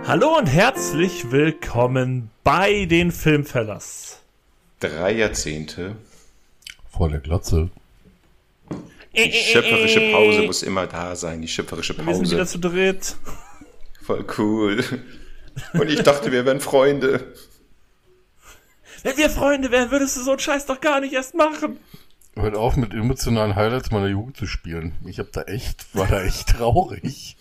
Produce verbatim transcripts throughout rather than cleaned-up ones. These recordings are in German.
Hallo und herzlich willkommen bei den Filmfellers. Drei Jahrzehnte vor der Glotze. Die schöpferische Pause muss immer da sein, die schöpferische Pause. Wir sind wieder zu dritt. Voll cool. Und ich dachte, wir wären Freunde. Wenn wir Freunde wären, würdest du so einen Scheiß doch gar nicht erst machen. Hört auf, mit emotionalen Highlights meiner Jugend zu spielen. Ich hab da echt, war da echt traurig.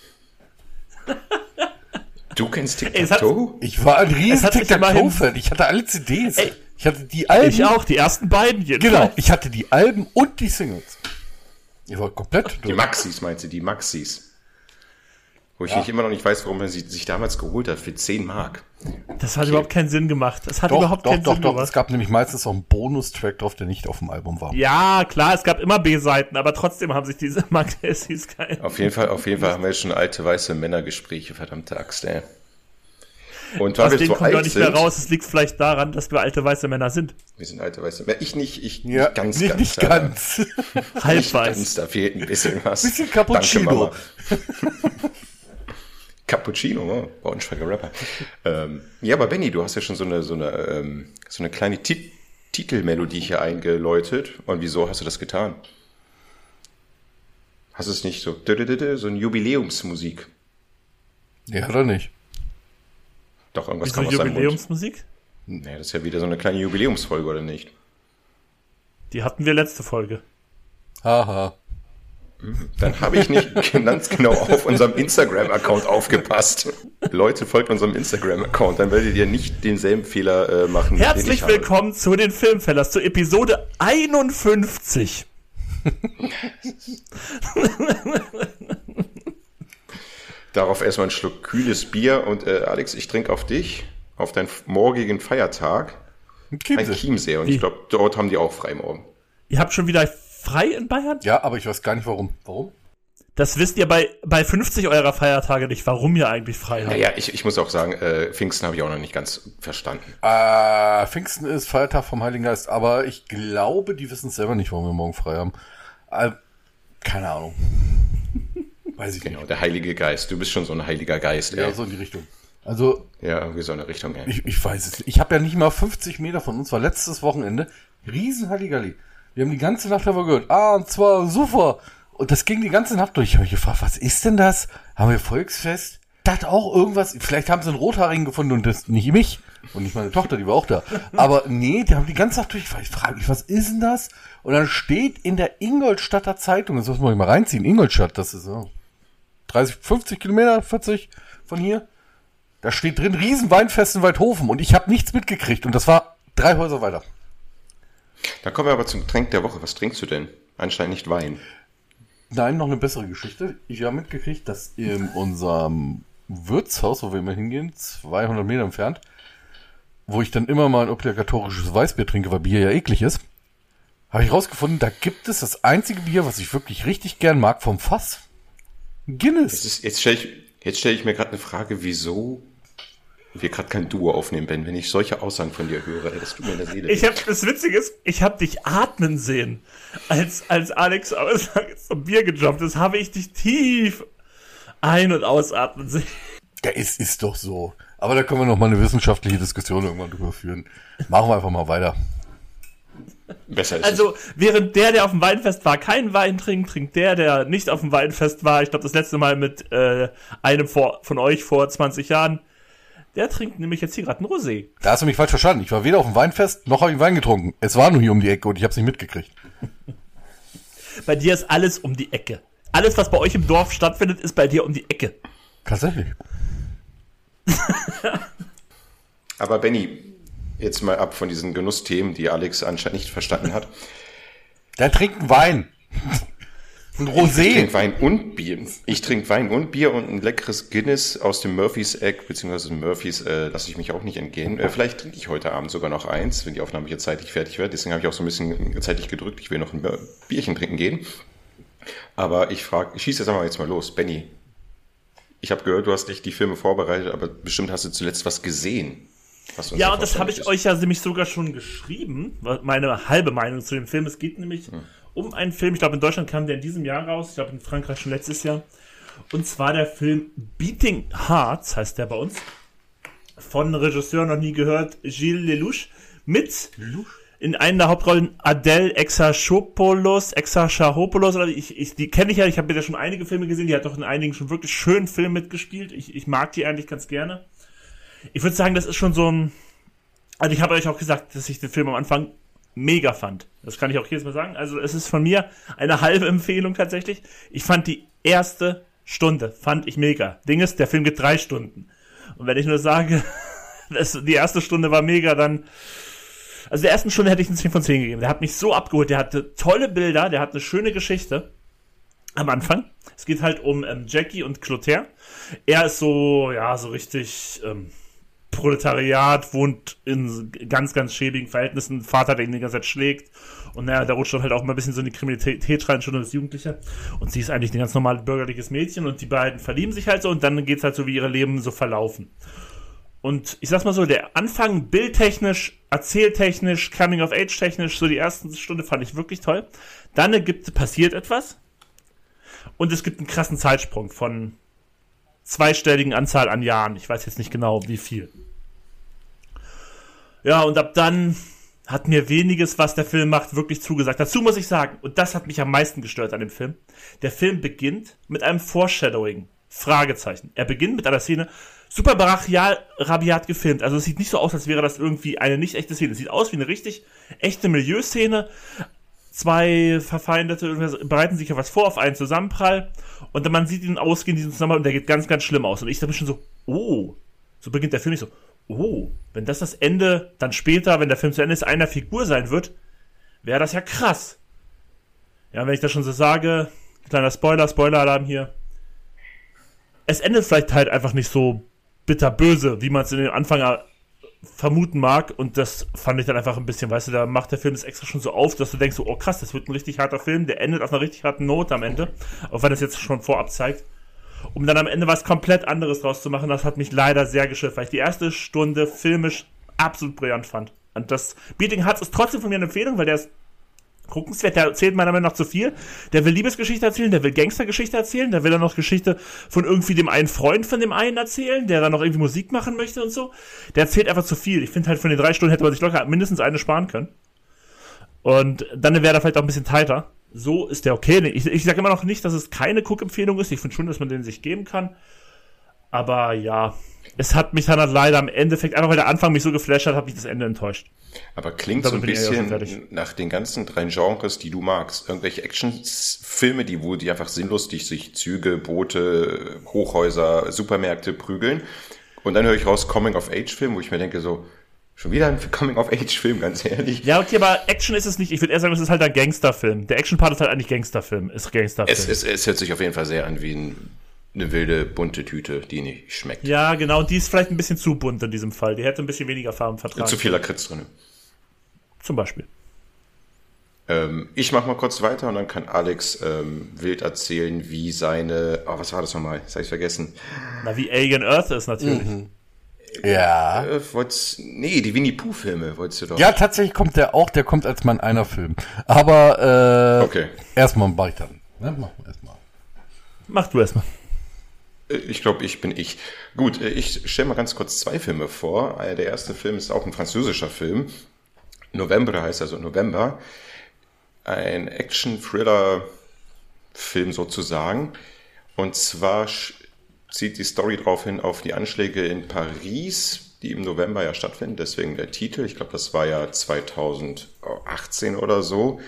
Du kennst Tic-Tac-Toe? Ich war ein riesen Tic-Tac-Toe-Fan. Ich hatte alle C Ds. Ey, ich hatte die Alben. Ich auch, die ersten beiden jedenfalls. Genau, ich hatte die Alben und die Singles. Ich war komplett Die Maxis, meinst du, die Maxis. Wo ich ja. nicht immer noch nicht weiß, warum man sie sich damals geholt hat, für zehn Mark. Das hat okay. überhaupt keinen Sinn gemacht. Das hat doch, überhaupt doch, keinen doch, Sinn doch. gemacht. Es gab nämlich meistens auch einen Bonustrack drauf, der nicht auf dem Album war. Ja, klar, es gab immer B-Seiten, aber trotzdem haben sich diese Maxis geil. Auf jeden Fall, auf jeden Fall haben wir jetzt schon alte weiße Männergespräche, verdammte Axt, ey. Und weil wir so alt kommt doch nicht mehr sind, raus. Es liegt vielleicht daran, dass wir alte weiße Männer sind. Wir sind alte weiße Männer. Ich nicht, ich ja, nicht ganz, nicht, ganz. Nicht ganz. Halb weiß. Ganz, da fehlt ein bisschen was. Bisschen Cappuccino. Cappuccino, oh, Braunschweiger Rapper. ähm, ja, aber Benni, du hast ja schon so eine so eine ähm, so eine kleine Ti- Titelmelodie hier eingeläutet. Und wieso hast du das getan? Hast du es nicht so so eine Jubiläumsmusik? Ja, oder nicht? Doch, irgendwas kam aus seinem Mund. Jubiläumsmusik? Nee, das ist ja wieder so eine kleine Jubiläumsfolge, oder nicht? Die hatten wir letzte Folge. Haha. Dann habe ich nicht ganz genau auf unserem Instagram-Account aufgepasst. Leute, folgt unserem Instagram-Account, dann werdet ihr nicht denselben Fehler äh, machen. Herzlich willkommen zu den Filmfellers, zur Episode einundfünfzig. Darauf erstmal einen Schluck kühles Bier und äh, Alex, ich trinke auf dich, auf deinen morgigen Feiertag, Chiemsee. ein Chiemsee. Und Wie? ich glaube, dort haben die auch frei morgen. Ihr habt schon wieder frei in Bayern? Ja, aber ich weiß gar nicht warum. Warum? Das wisst ihr bei, bei fünfzig eurer Feiertage nicht, warum ihr eigentlich frei habt. Naja, ich, ich muss auch sagen, äh, Pfingsten habe ich auch noch nicht ganz verstanden. Äh, Pfingsten ist Feiertag vom Heiligen Geist, aber ich glaube, die wissen es selber nicht, warum wir morgen frei haben. Äh, keine Ahnung. Weiß ich genau, nicht. Der Heilige Geist. Du bist schon so ein heiliger Geist, ja. Ja, so in die Richtung. Also. Ja, irgendwie so eine Richtung, ja. Ich, ich weiß es nicht. Ich habe ja nicht mal fünfzig Meter von uns, war letztes Wochenende. Riesen Halligalli. Wir haben die ganze Nacht aber gehört. Ah, und zwar super. Und das ging die ganze Nacht durch. Ich habe mich gefragt, was ist denn das? Haben wir Volksfest? Das auch irgendwas? Vielleicht haben sie einen Rothaarigen gefunden und das nicht mich. Und nicht meine Tochter, die war auch da. Aber nee, die haben die ganze Nacht durch. Ich frage mich, was ist denn das? Und dann steht in der Ingolstadter Zeitung, das muss man mal reinziehen, Ingolstadt, das ist so dreißig, fünfzig Kilometer, vierzig von hier. Da steht drin, Riesenweinfest in Waldhofen. Und ich habe nichts mitgekriegt. Und das war drei Häuser weiter. Dann kommen wir aber zum Getränk der Woche. Was trinkst du denn? Anscheinend nicht Wein. Nein, noch eine bessere Geschichte. Ich habe mitgekriegt, dass in unserem Wirtshaus, wo wir immer hingehen, zweihundert Meter entfernt, wo ich dann immer mal ein obligatorisches Weißbier trinke, weil Bier ja eklig ist, habe ich rausgefunden, da gibt es das einzige Bier, was ich wirklich richtig gern mag, vom Fass. Guinness. Jetzt, ist, jetzt stelle ich, jetzt stell ich mir gerade eine Frage, wieso wir gerade kein Duo aufnehmen, Ben, wenn ich solche Aussagen von dir höre, das tut mir in der Seele. Ich habe das Witzige ist, ich habe dich atmen sehen, als als Alex zum Bier gejumpt ist, habe ich dich tief ein- und ausatmen sehen. Ja, ist ist doch so. Aber da können wir noch mal eine wissenschaftliche Diskussion irgendwann drüber führen. Machen wir einfach mal weiter. Besser ist also, es. während der, der auf dem Weinfest war, keinen Wein trinkt, trinkt der, der nicht auf dem Weinfest war, ich glaube das letzte Mal mit äh, einem vor, von euch vor zwanzig Jahren, der trinkt nämlich jetzt hier gerade einen Rosé. Da hast du mich falsch verstanden. Ich war weder auf dem Weinfest, noch habe ich Wein getrunken. Es war nur hier um die Ecke und ich habe es nicht mitgekriegt. Bei dir ist alles um die Ecke. Alles, was bei euch im Dorf stattfindet, ist bei dir um die Ecke. Tatsächlich. Aber Benni, jetzt mal ab von diesen Genussthemen, die Alex anscheinend nicht verstanden hat. Der trinkt einen Wein. Ein Rosé. Ich trinke Wein und Bier. Ich trinke Wein und Bier und ein leckeres Guinness aus dem Murphys Egg, beziehungsweise Murphys äh, lasse ich mich auch nicht entgehen. Äh, vielleicht trinke ich heute Abend sogar noch eins, wenn die Aufnahme hier zeitlich fertig wird. Deswegen habe ich auch so ein bisschen zeitlich gedrückt. Ich will noch ein Bierchen trinken gehen. Aber ich frage, ich schieße jetzt einfach jetzt mal los. Benni, ich habe gehört, du hast nicht die Filme vorbereitet, aber bestimmt hast du zuletzt was gesehen. Was ja, und das habe ich euch ja nämlich sogar schon geschrieben, meine halbe Meinung zu dem Film. Es geht nämlich hm. um einen Film, ich glaube in Deutschland kam der in diesem Jahr raus, ich glaube in Frankreich schon letztes Jahr. Und zwar der Film Beating Hearts, heißt der bei uns. Von Regisseur noch nie gehört, Gilles Lelouch. Mit in einer der Hauptrollen Adele Exarchopoulos, Exarchopoulos, oder ich, ich, die kenne ich ja, ich habe ja schon einige Filme gesehen, die hat doch in einigen schon wirklich schönen Filmen mitgespielt. Ich, ich mag die eigentlich ganz gerne. Ich würde sagen, das ist schon so ein, also ich habe euch auch gesagt, dass ich den Film am Anfang mega fand. Das kann ich auch jedes Mal sagen. Also es ist von mir eine halbe Empfehlung tatsächlich. Ich fand die erste Stunde, fand ich mega. Ding ist, der Film geht drei Stunden. Und wenn ich nur sage, das, die erste Stunde war mega, dann, also der ersten Stunde hätte ich eine zehn von zehn gegeben. Der hat mich so abgeholt, der hatte tolle Bilder, der hat eine schöne Geschichte am Anfang. Es geht halt um ähm, Jackie und Clotaire. Er ist so, ja, so richtig ähm, Proletariat, wohnt in ganz, ganz schäbigen Verhältnissen, Vater, der ihn die ganze Zeit schlägt. Und naja, der rutscht dann halt auch mal ein bisschen so in die Kriminalität rein, schon als Jugendlicher. Und sie ist eigentlich ein ganz normales bürgerliches Mädchen und die beiden verlieben sich halt so und dann geht's halt so, wie ihre Leben so verlaufen. Und ich sag's mal so, der Anfang bildtechnisch, erzähltechnisch, Coming-of-Age-technisch, so die erste Stunde fand ich wirklich toll. Dann gibt, passiert etwas und es gibt einen krassen Zeitsprung von zweistelligen Anzahl an Jahren. Ich weiß jetzt nicht genau, wie viel. Ja, und ab dann hat mir weniges, was der Film macht, wirklich zugesagt. Dazu muss ich sagen, und das hat mich am meisten gestört an dem Film, der Film beginnt mit einem Foreshadowing. Fragezeichen. Er beginnt mit einer Szene, super brachial, rabiat gefilmt. Also es sieht nicht so aus, als wäre das irgendwie eine nicht echte Szene. Es sieht aus wie eine richtig echte Milieuszene. Zwei Verfeindete bereiten sich ja was vor auf einen Zusammenprall und dann man sieht ihn ausgehen, diesen Zusammenprall, und der geht ganz, ganz schlimm aus. Und ich dachte mir schon so, oh, so beginnt der Film nicht so, oh, wenn das das Ende dann später, wenn der Film zu Ende ist, einer Figur sein wird, wäre das ja krass. Ja, wenn ich das schon so sage, kleiner Spoiler, Spoiler-Alarm hier. Es endet vielleicht halt einfach nicht so bitterböse, wie man es in den Anfang vermuten mag, und das fand ich dann einfach ein bisschen, weißt du, da macht der Film es extra schon so auf, dass du denkst, so, oh krass, das wird ein richtig harter Film, der endet auf einer richtig harten Note am Ende, auch wenn das jetzt schon vorab zeigt, um dann am Ende was komplett anderes draus zu machen. Das hat mich leider sehr geschifft, weil ich die erste Stunde filmisch absolut brillant fand. Und das Beating Hearts ist trotzdem von mir eine Empfehlung, weil der ist guckenswert, der erzählt meiner Meinung nach zu viel. Der will Liebesgeschichte erzählen, der will Gangstergeschichte erzählen, der will dann noch Geschichte von irgendwie dem einen Freund von dem einen erzählen, der dann noch irgendwie Musik machen möchte und so. Der erzählt einfach zu viel. Ich finde halt, von den drei Stunden hätte man sich locker mindestens eine sparen können. Und dann wäre der vielleicht auch ein bisschen tighter. So ist der okay. Ich, ich sage immer noch nicht, dass es keine Guck-Empfehlung ist. Ich finde schon, dass man den sich geben kann. Aber ja, es hat mich dann halt leider am Endeffekt, einfach weil der Anfang mich so geflasht hat, hat mich das Ende enttäuscht. Aber klingt so ein bisschen nach den ganzen drei Genres, die du magst. Irgendwelche Actionfilme, die wo die einfach sinnlustig sich Züge, Boote, Hochhäuser, Supermärkte prügeln. Und dann höre ich raus Coming-of-Age-Film, wo ich mir denke so, schon wieder ein Coming-of-Age-Film, ganz ehrlich. Ja, okay, aber Action ist es nicht. Ich würde eher sagen, es ist halt ein Gangsterfilm. Der Action-Part ist halt eigentlich Gangsterfilm. Ist Gangsterfilm. Es, es, es hört sich auf jeden Fall sehr an wie ein, eine wilde, bunte Tüte, die nicht schmeckt. Ja, genau. Und die ist vielleicht ein bisschen zu bunt in diesem Fall. Die hätte ein bisschen weniger Farben vertragen. Zu viel Lakritz drin. Zum Beispiel. Ähm, ich mach mal kurz weiter und dann kann Alex ähm, wild erzählen, wie seine, oh, was war das nochmal? Das hab ich vergessen. Na, wie Alien Earth ist natürlich. Mhm. Ja. Äh, nee, die Winnie-Pooh-Filme wolltest du doch. Ja, tatsächlich kommt der auch, der kommt als mein einer Film. Aber äh, okay. Erstmal mach ich dann. Ne? Mach erstmal. Mach du erstmal. Ich glaube, ich bin ich. Gut, ich stelle mal ganz kurz zwei Filme vor. Der erste Film ist auch ein französischer Film. November heißt also November. Ein Action-Thriller-Film sozusagen. Und zwar zieht die Story darauf hin auf die Anschläge in Paris, die im November ja stattfinden. Deswegen der Titel. Ich glaube, das war ja zweitausendachtzehn oder so.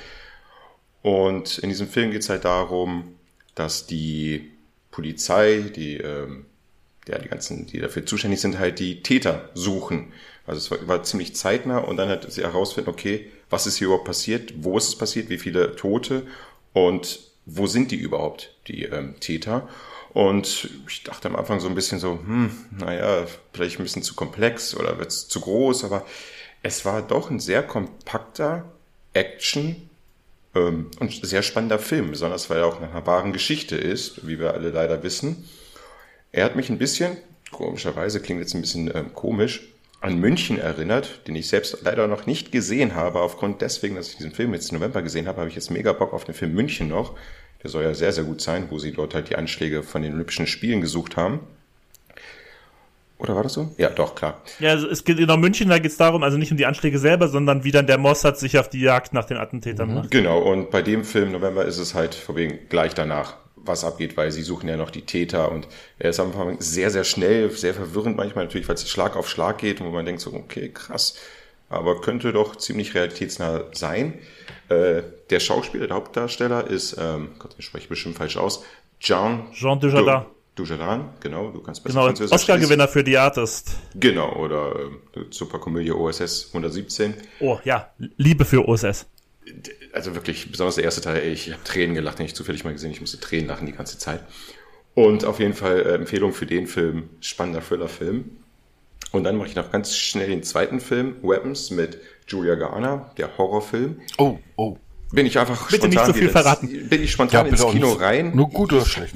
Und in diesem Film geht es halt darum, dass die Polizei, die, ähm, ja, die ganzen, die dafür zuständig sind, halt die Täter suchen. Also es war, war ziemlich zeitnah und dann hat sie herausfinden, okay, was ist hier überhaupt passiert, wo ist es passiert, wie viele Tote und wo sind die überhaupt, die ähm, Täter. Und ich dachte am Anfang so ein bisschen so, hm, naja, vielleicht ein bisschen zu komplex oder wird es zu groß, aber es war doch ein sehr kompakter Action- Ähm, und sehr spannender Film, besonders weil er auch nach einer wahren Geschichte ist, wie wir alle leider wissen. Er hat mich ein bisschen, komischerweise klingt jetzt ein bisschen ähm, komisch, an München erinnert, den ich selbst leider noch nicht gesehen habe. Aufgrund deswegen, dass ich diesen Film jetzt im November gesehen habe, habe ich jetzt mega Bock auf den Film München noch. Der soll ja sehr, sehr gut sein, wo sie dort halt die Anschläge von den Olympischen Spielen gesucht haben. Oder war das so? Ja, doch, klar. Ja, also es geht in München, da geht es darum, also nicht um die Anschläge selber, sondern wie dann der Mossad sich auf die Jagd nach den Attentätern macht. Genau, und bei dem Film November ist es halt vor wegen gleich danach, was abgeht, weil sie suchen ja noch die Täter und er ist am Anfang sehr, sehr schnell, sehr verwirrend manchmal natürlich, weil es Schlag auf Schlag geht und wo man denkt so, okay, krass, aber könnte doch ziemlich realitätsnah sein. Äh, der Schauspieler, der Hauptdarsteller ist, ähm, Gott, ich spreche bestimmt falsch aus, Jean, Jean Dujardin. Dujardin, genau, du kannst besser Genau, Französisch. Oscar-Gewinner für The Artist. Genau, oder äh, Superkomödie O S S hundertsiebzehn. Oh, ja, Liebe für O S S. Also wirklich, besonders der erste Teil, ey, ich habe Tränen gelacht, den ich zufällig mal gesehen, ich musste Tränen lachen die ganze Zeit. Und auf jeden Fall äh, Empfehlung für den Film, spannender Thriller-Film. Und dann mache ich noch ganz schnell den zweiten Film, Weapons, mit Julia Garner, der Horrorfilm. Oh, oh. Bin ich einfach bitte spontan nicht so viel wieder, verraten. Bin ich spontan Ja, ins bitte auch Kino nicht. rein. Nur gut oder schlecht?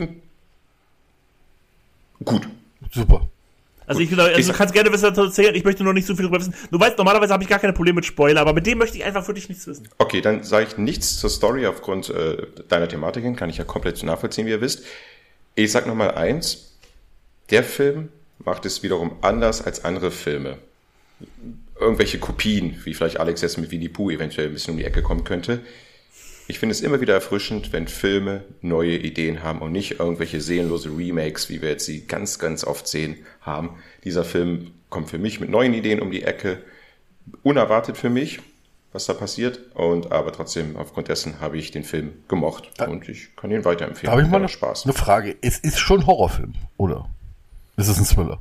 Gut. Super. Also, ich, also Ich- du kannst gerne was dazu erzählen, ich möchte noch nicht so viel drüber wissen. Du weißt, normalerweise habe ich gar keine Probleme mit Spoiler, aber mit dem möchte ich einfach wirklich nichts wissen. Okay, dann sage ich nichts zur Story aufgrund äh, deiner Thematik hin, kann ich ja komplett nachvollziehen, wie ihr wisst. Ich sag noch mal eins, der Film macht es wiederum anders als andere Filme. Irgendwelche Kopien, wie vielleicht Alex jetzt mit Winnie Pooh eventuell ein bisschen um die Ecke kommen könnte. Ich finde es immer wieder erfrischend, wenn Filme neue Ideen haben und nicht irgendwelche seelenlose Remakes, wie wir jetzt sie ganz, ganz oft sehen, haben. Dieser Film kommt für mich mit neuen Ideen um die Ecke. Unerwartet für mich, was da passiert. Und aber trotzdem, aufgrund dessen habe ich den Film gemocht. Und ich kann ihn weiterempfehlen. Da habe ich mal Hat eine, Spaß. eine Frage. Es ist schon ein Horrorfilm, oder? Ist es ein Thriller?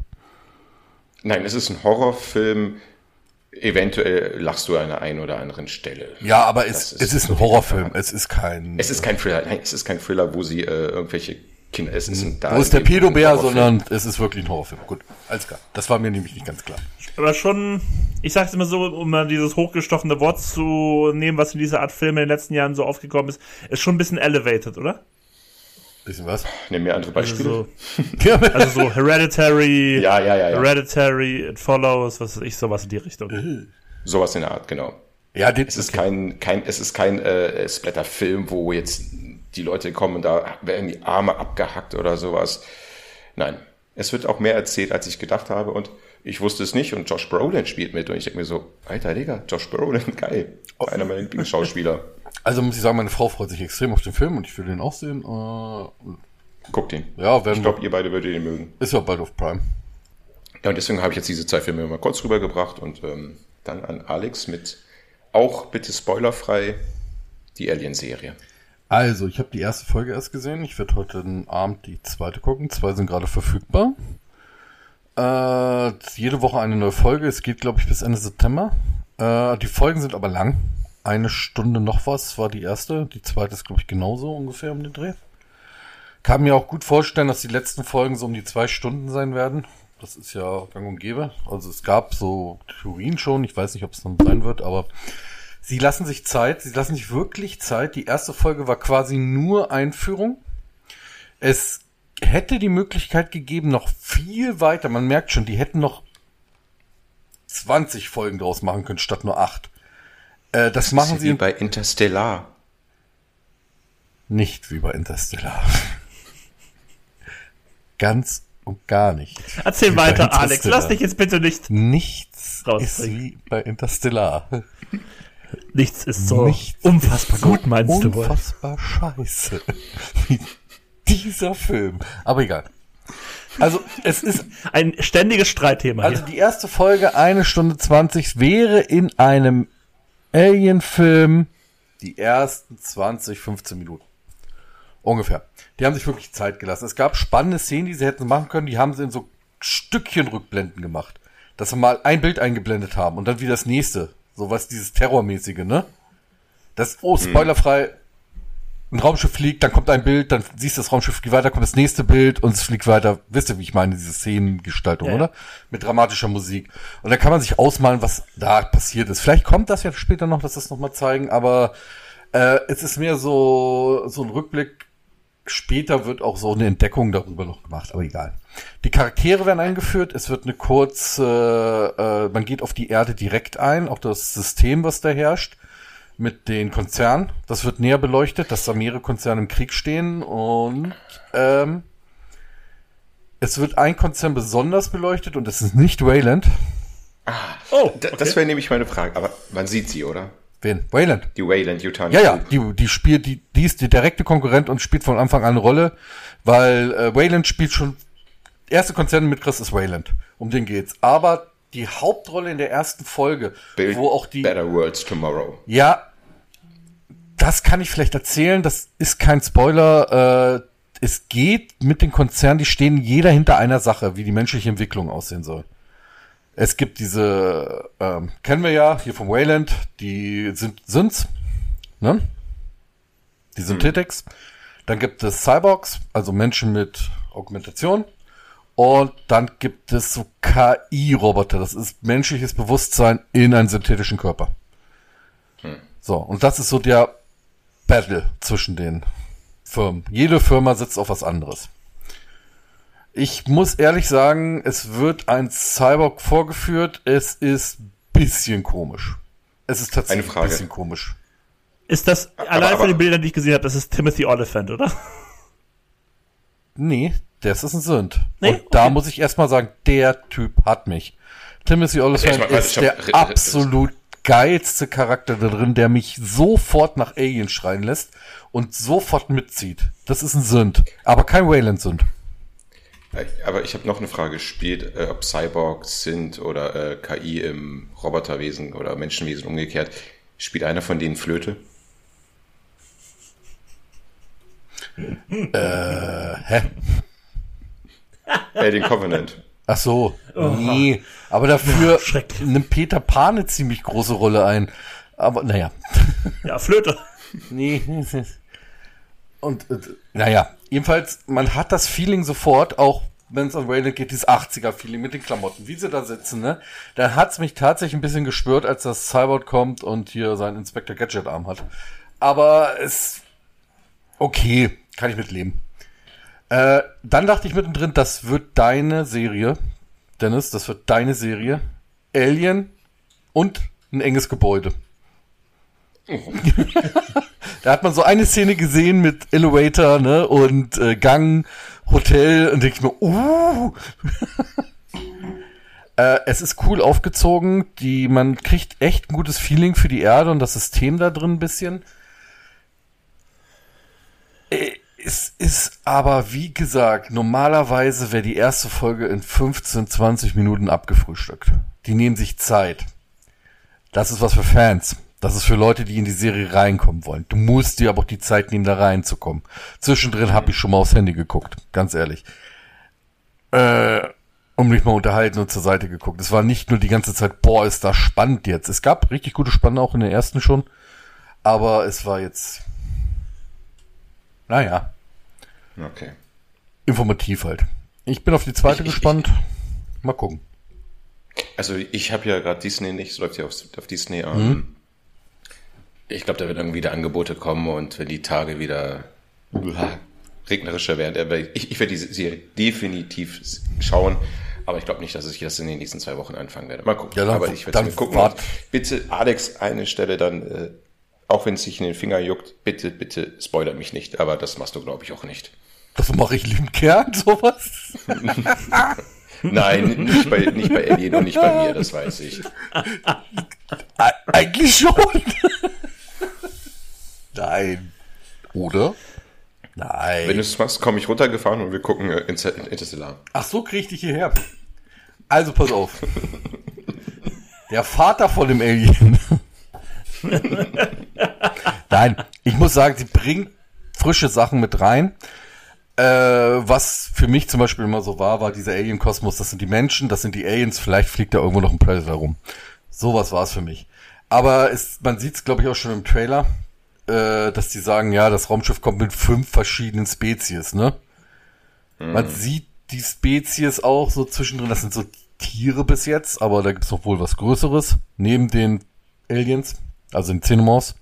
Nein, es ist ein Horrorfilm. Eventuell lachst du an der einen oder anderen Stelle. Ja, aber Das es, es ist ein Horrorfilm. Es ist kein... Es ist kein Thriller. Nein, es ist kein Thriller, wo sie äh, irgendwelche Kinder... Es ist ein, da Wo ist der in dem Pedobär, Horrorfilm. sondern es ist wirklich ein Horrorfilm. Gut, alles klar. Das war mir nämlich nicht ganz klar. Aber schon, ich sag's immer so, um mal dieses hochgestochene Wort zu nehmen, was in dieser Art Filme in den letzten Jahren so aufgekommen ist, ist schon ein bisschen elevated, oder? Bisschen was? Nimm mir andere Beispiele. Also so, also so Hereditary, Ja, ja, ja, ja. Hereditary, It Follows, was weiß ich, sowas in die Richtung. Sowas in der Art, genau. Ja, den, Es ist kein, kein, es ist kein äh, Splatter-Film, wo jetzt die Leute kommen und da werden die Arme abgehackt oder sowas. Nein, es wird auch mehr erzählt, als ich gedacht habe und ich wusste es nicht und Josh Brolin spielt mit und ich denke mir so, Alter Digga, Josh Brolin, geil. Einer meiner Lieblingsschauspieler. Also muss ich sagen, meine Frau freut sich extrem auf den Film und ich will den auch sehen. Äh, Guckt ihn. ja, werden Ich glaube, ihr beide würdet ihn mögen. ist ja bald auf Prime. Ja, und deswegen habe ich jetzt diese zwei Filme mal kurz rübergebracht und ähm, dann an Alex mit auch bitte spoilerfrei die Alien-Serie. Also, ich habe die erste Folge erst gesehen. Ich werde heute Abend die zweite gucken. Zwei sind gerade verfügbar. Äh, jede Woche eine neue Folge. Es geht, glaube ich, bis Ende September. Äh, die Folgen sind aber lang. Eine Stunde noch was war die erste. Die zweite ist, glaube ich, genauso ungefähr um den Dreh. Kann mir auch gut vorstellen, dass die letzten Folgen so um die zwei Stunden sein werden. Das ist ja gang und gäbe. Also es gab so Theorien schon. Ich weiß nicht, ob es dann sein wird, aber sie lassen sich Zeit. Sie lassen sich wirklich Zeit. Die erste Folge war quasi nur Einführung. Es hätte die Möglichkeit gegeben, noch viel weiter. Man merkt schon, die hätten noch zwanzig Folgen draus machen können, statt nur acht. Äh, das, machen ist sie wie bei Interstellar. nicht wie bei Interstellar. Ganz und gar nicht. Erzähl Wie bei weiter, Alex, Interstellar. lass dich jetzt bitte nicht. Nichts Rausbringen. ist wie bei Interstellar. Nichts ist so Nichts unfassbar ist so gut, meinst du wohl? Unfassbar scheiße. Wie dieser Film. Aber egal. Also, es ist, Ein ständiges Streitthema also hier. die erste Folge, eine Stunde zwanzig, wäre in einem Alien-Film die ersten zwanzig, fünfzehn Minuten. Ungefähr. Die haben sich wirklich Zeit gelassen. Es gab spannende Szenen, die sie hätten machen können, die haben sie in so Stückchen Rückblenden gemacht. Dass sie mal ein Bild eingeblendet haben und dann wieder das nächste. So was dieses Terrormäßige, ne? Das, oh, spoilerfrei, ein Raumschiff fliegt, dann kommt ein Bild, dann siehst du das Raumschiff fliegt weiter, kommt das nächste Bild und es fliegt weiter. Wisst ihr, wie ich meine, diese Szenengestaltung, Ja. oder? Mit dramatischer Musik. Und dann kann man sich ausmalen, was da passiert ist. Vielleicht kommt das ja später noch, dass das nochmal zeigen, aber äh, es ist mehr so, so ein Rückblick. Später wird auch so eine Entdeckung darüber noch gemacht, aber egal. Die Charaktere werden eingeführt, es wird eine kurze, äh, man geht auf die Erde direkt ein, auch das System, was da herrscht. mit den Konzernen. Das wird näher beleuchtet, dass da mehrere Konzerne im Krieg stehen und ähm, es wird ein Konzern besonders beleuchtet und es ist nicht Wayland. Ah, oh, okay. Das wäre nämlich meine Frage, aber man sieht sie, oder? Wen? Wayland. Die Wayland-Yutani. Ja, ja, die, die spielt, die, die ist die direkte Konkurrent und spielt von Anfang an eine Rolle, weil äh, Wayland spielt schon, erste Konzern mit Chris ist Wayland. Um den geht's. Aber die Hauptrolle in der ersten Folge, Build wo auch die... Better Worlds Tomorrow. Ja, das kann ich vielleicht erzählen, das ist kein Spoiler. Äh, es geht mit den Konzernen, die stehen jeder hinter einer Sache, wie die menschliche Entwicklung aussehen soll. Es gibt diese, ähm, kennen wir ja, hier vom Wayland, die sind Synths, ne? Die Synthetics. Hm. Dann gibt es Cyborgs, also Menschen mit Augmentation. Und dann gibt es so K I-Roboter. Das ist menschliches Bewusstsein in einem synthetischen Körper. Hm. So, und das ist so der Battle zwischen den Firmen. Jede Firma sitzt auf was anderes. Ich muss ehrlich sagen, es wird ein Cyborg vorgeführt. Es ist ein bisschen komisch. Es ist tatsächlich ein bisschen komisch. Ist das, aber, allein von den Bildern, die ich gesehen habe, das ist Timothy Olyphant, oder? Nee. Das ist ein Sünd. Nee? Und da okay. muss ich erstmal sagen, der Typ hat mich. Timothy Olyphant also ist der hab, absolut geilste Charakter da drin, der mich sofort nach Alien schreien lässt und sofort mitzieht. Das ist ein Sünd, aber kein Wayland-Sünd. Aber ich habe noch eine Frage. Spielt, äh, ob Cyborgs sind oder äh, K I im Roboterwesen oder Menschenwesen umgekehrt, spielt einer von denen Flöte? äh, hä? Alien Covenant. Ach so, oh. nee. Aber dafür oh, nimmt Peter Pan eine ziemlich große Rolle ein. Aber, naja. Ja, Flöte. Nee. Und, äh, naja, jedenfalls, man hat das Feeling sofort, auch wenn es an Wayland geht, dieses achtziger-Feeling mit den Klamotten, wie sie da sitzen, ne? Da hat's mich tatsächlich ein bisschen gespürt, als das Cyborg kommt und hier seinen Inspector Gadget-Arm hat. Aber es, okay, kann ich mit leben. Äh, dann dachte ich mittendrin, das wird deine Serie, Dennis, das wird deine Serie. Alien und ein enges Gebäude. Da hat man so eine Szene gesehen mit Elevator, ne, und äh, Gang, Hotel, und denke ich mir, uh. äh, es ist cool aufgezogen, die, man kriegt echt ein gutes Feeling für die Erde und das System da drin ein bisschen. Äh, Es ist aber, wie gesagt, normalerweise wäre die erste Folge in fünfzehn, zwanzig Minuten abgefrühstückt. Die nehmen sich Zeit. Das ist was für Fans. Das ist für Leute, die in die Serie reinkommen wollen. Du musst dir aber auch die Zeit nehmen, da reinzukommen. Zwischendrin habe ich schon mal aufs Handy geguckt, ganz ehrlich. Äh, und mich mal unterhalten und zur Seite geguckt. Es war nicht nur die ganze Zeit, boah, ist das spannend jetzt. Es gab richtig gute Spannung auch in der ersten schon. Aber es war jetzt... Naja. Okay. Informativ halt. Ich bin auf die zweite ich, gespannt. Ich, Mal gucken. Also ich habe ja gerade Disney nicht, es läuft ja auf, auf Disney. Ähm, mhm. Ich glaube, da wird irgendwie wieder Angebote kommen und wenn die Tage wieder uah, regnerischer werden, ich, ich werde diese Serie definitiv schauen, aber ich glaube nicht, dass ich das in den nächsten zwei Wochen anfangen werde. Mal gucken. Ja, dann, aber ich werde mir gucken. Bitte, Alex, eine Stelle dann... Äh, auch wenn es sich in den Finger juckt, bitte, bitte spoilert mich nicht. Aber das machst du, glaube ich, auch nicht. Das mache ich liebend gern, sowas. Nein, nicht bei, nicht bei Alien und nicht bei mir, das weiß ich. Eigentlich schon. Nein. Oder? Nein. Wenn du es machst, komme ich runtergefahren und wir gucken äh, Interstellar. Ach so, krieg ich dich hierher. Also, pass auf. Der Vater von dem Alien... Nein, ich muss sagen, sie bringt frische Sachen mit rein. Äh, was für mich zum Beispiel immer so war, war dieser Alien-Kosmos, das sind die Menschen, das sind die Aliens, vielleicht fliegt da irgendwo noch ein Predator rum. Sowas war es für mich. Aber es, man sieht es, glaube ich, auch schon im Trailer, äh, dass die sagen, ja, das Raumschiff kommt mit fünf verschiedenen Spezies, ne? Mhm. Man sieht die Spezies auch so zwischendrin, das sind so Tiere bis jetzt, aber da gibt es noch wohl was Größeres, neben den Aliens. Also in Xenomorphs.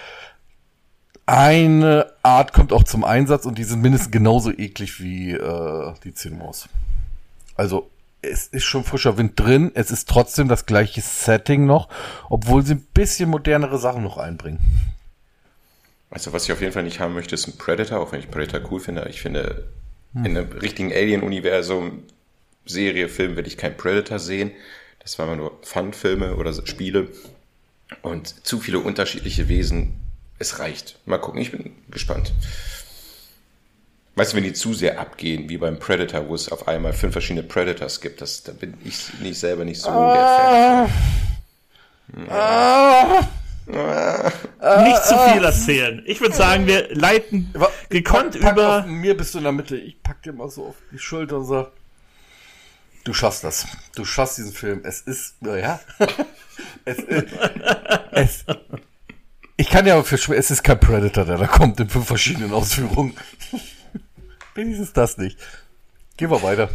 Eine Art kommt auch zum Einsatz und die sind mindestens genauso eklig wie äh, die Xenomorphs. Also es ist schon frischer Wind drin, es ist trotzdem das gleiche Setting noch, obwohl sie ein bisschen modernere Sachen noch einbringen. Also was ich auf jeden Fall nicht haben möchte, ist ein Predator, auch wenn ich Predator cool finde. Ich finde, hm. in einem richtigen Alien-Universum, Serie, Film will ich kein Predator sehen. Das waren immer nur Fun-Filme oder Spiele. Und zu viele unterschiedliche Wesen, es reicht. Mal gucken, ich bin gespannt. Weißt du, wenn die zu sehr abgehen, wie beim Predator, wo es auf einmal fünf verschiedene Predators gibt, das, da bin ich nicht selber nicht so ah. der Fan. Ah. Ah. Nicht zu viel erzählen. Ich würde sagen, wir leiten gekonnt pack, pack über... Auf mir bist du in der Mitte. Ich pack dir mal so auf die Schulter und sag, du schaffst das. Du schaffst diesen Film. Es ist, naja. es ist, es, ich kann ja für es ist kein Predator, der da kommt in fünf verschiedenen Ausführungen. Wenigstens das nicht. Gehen wir weiter.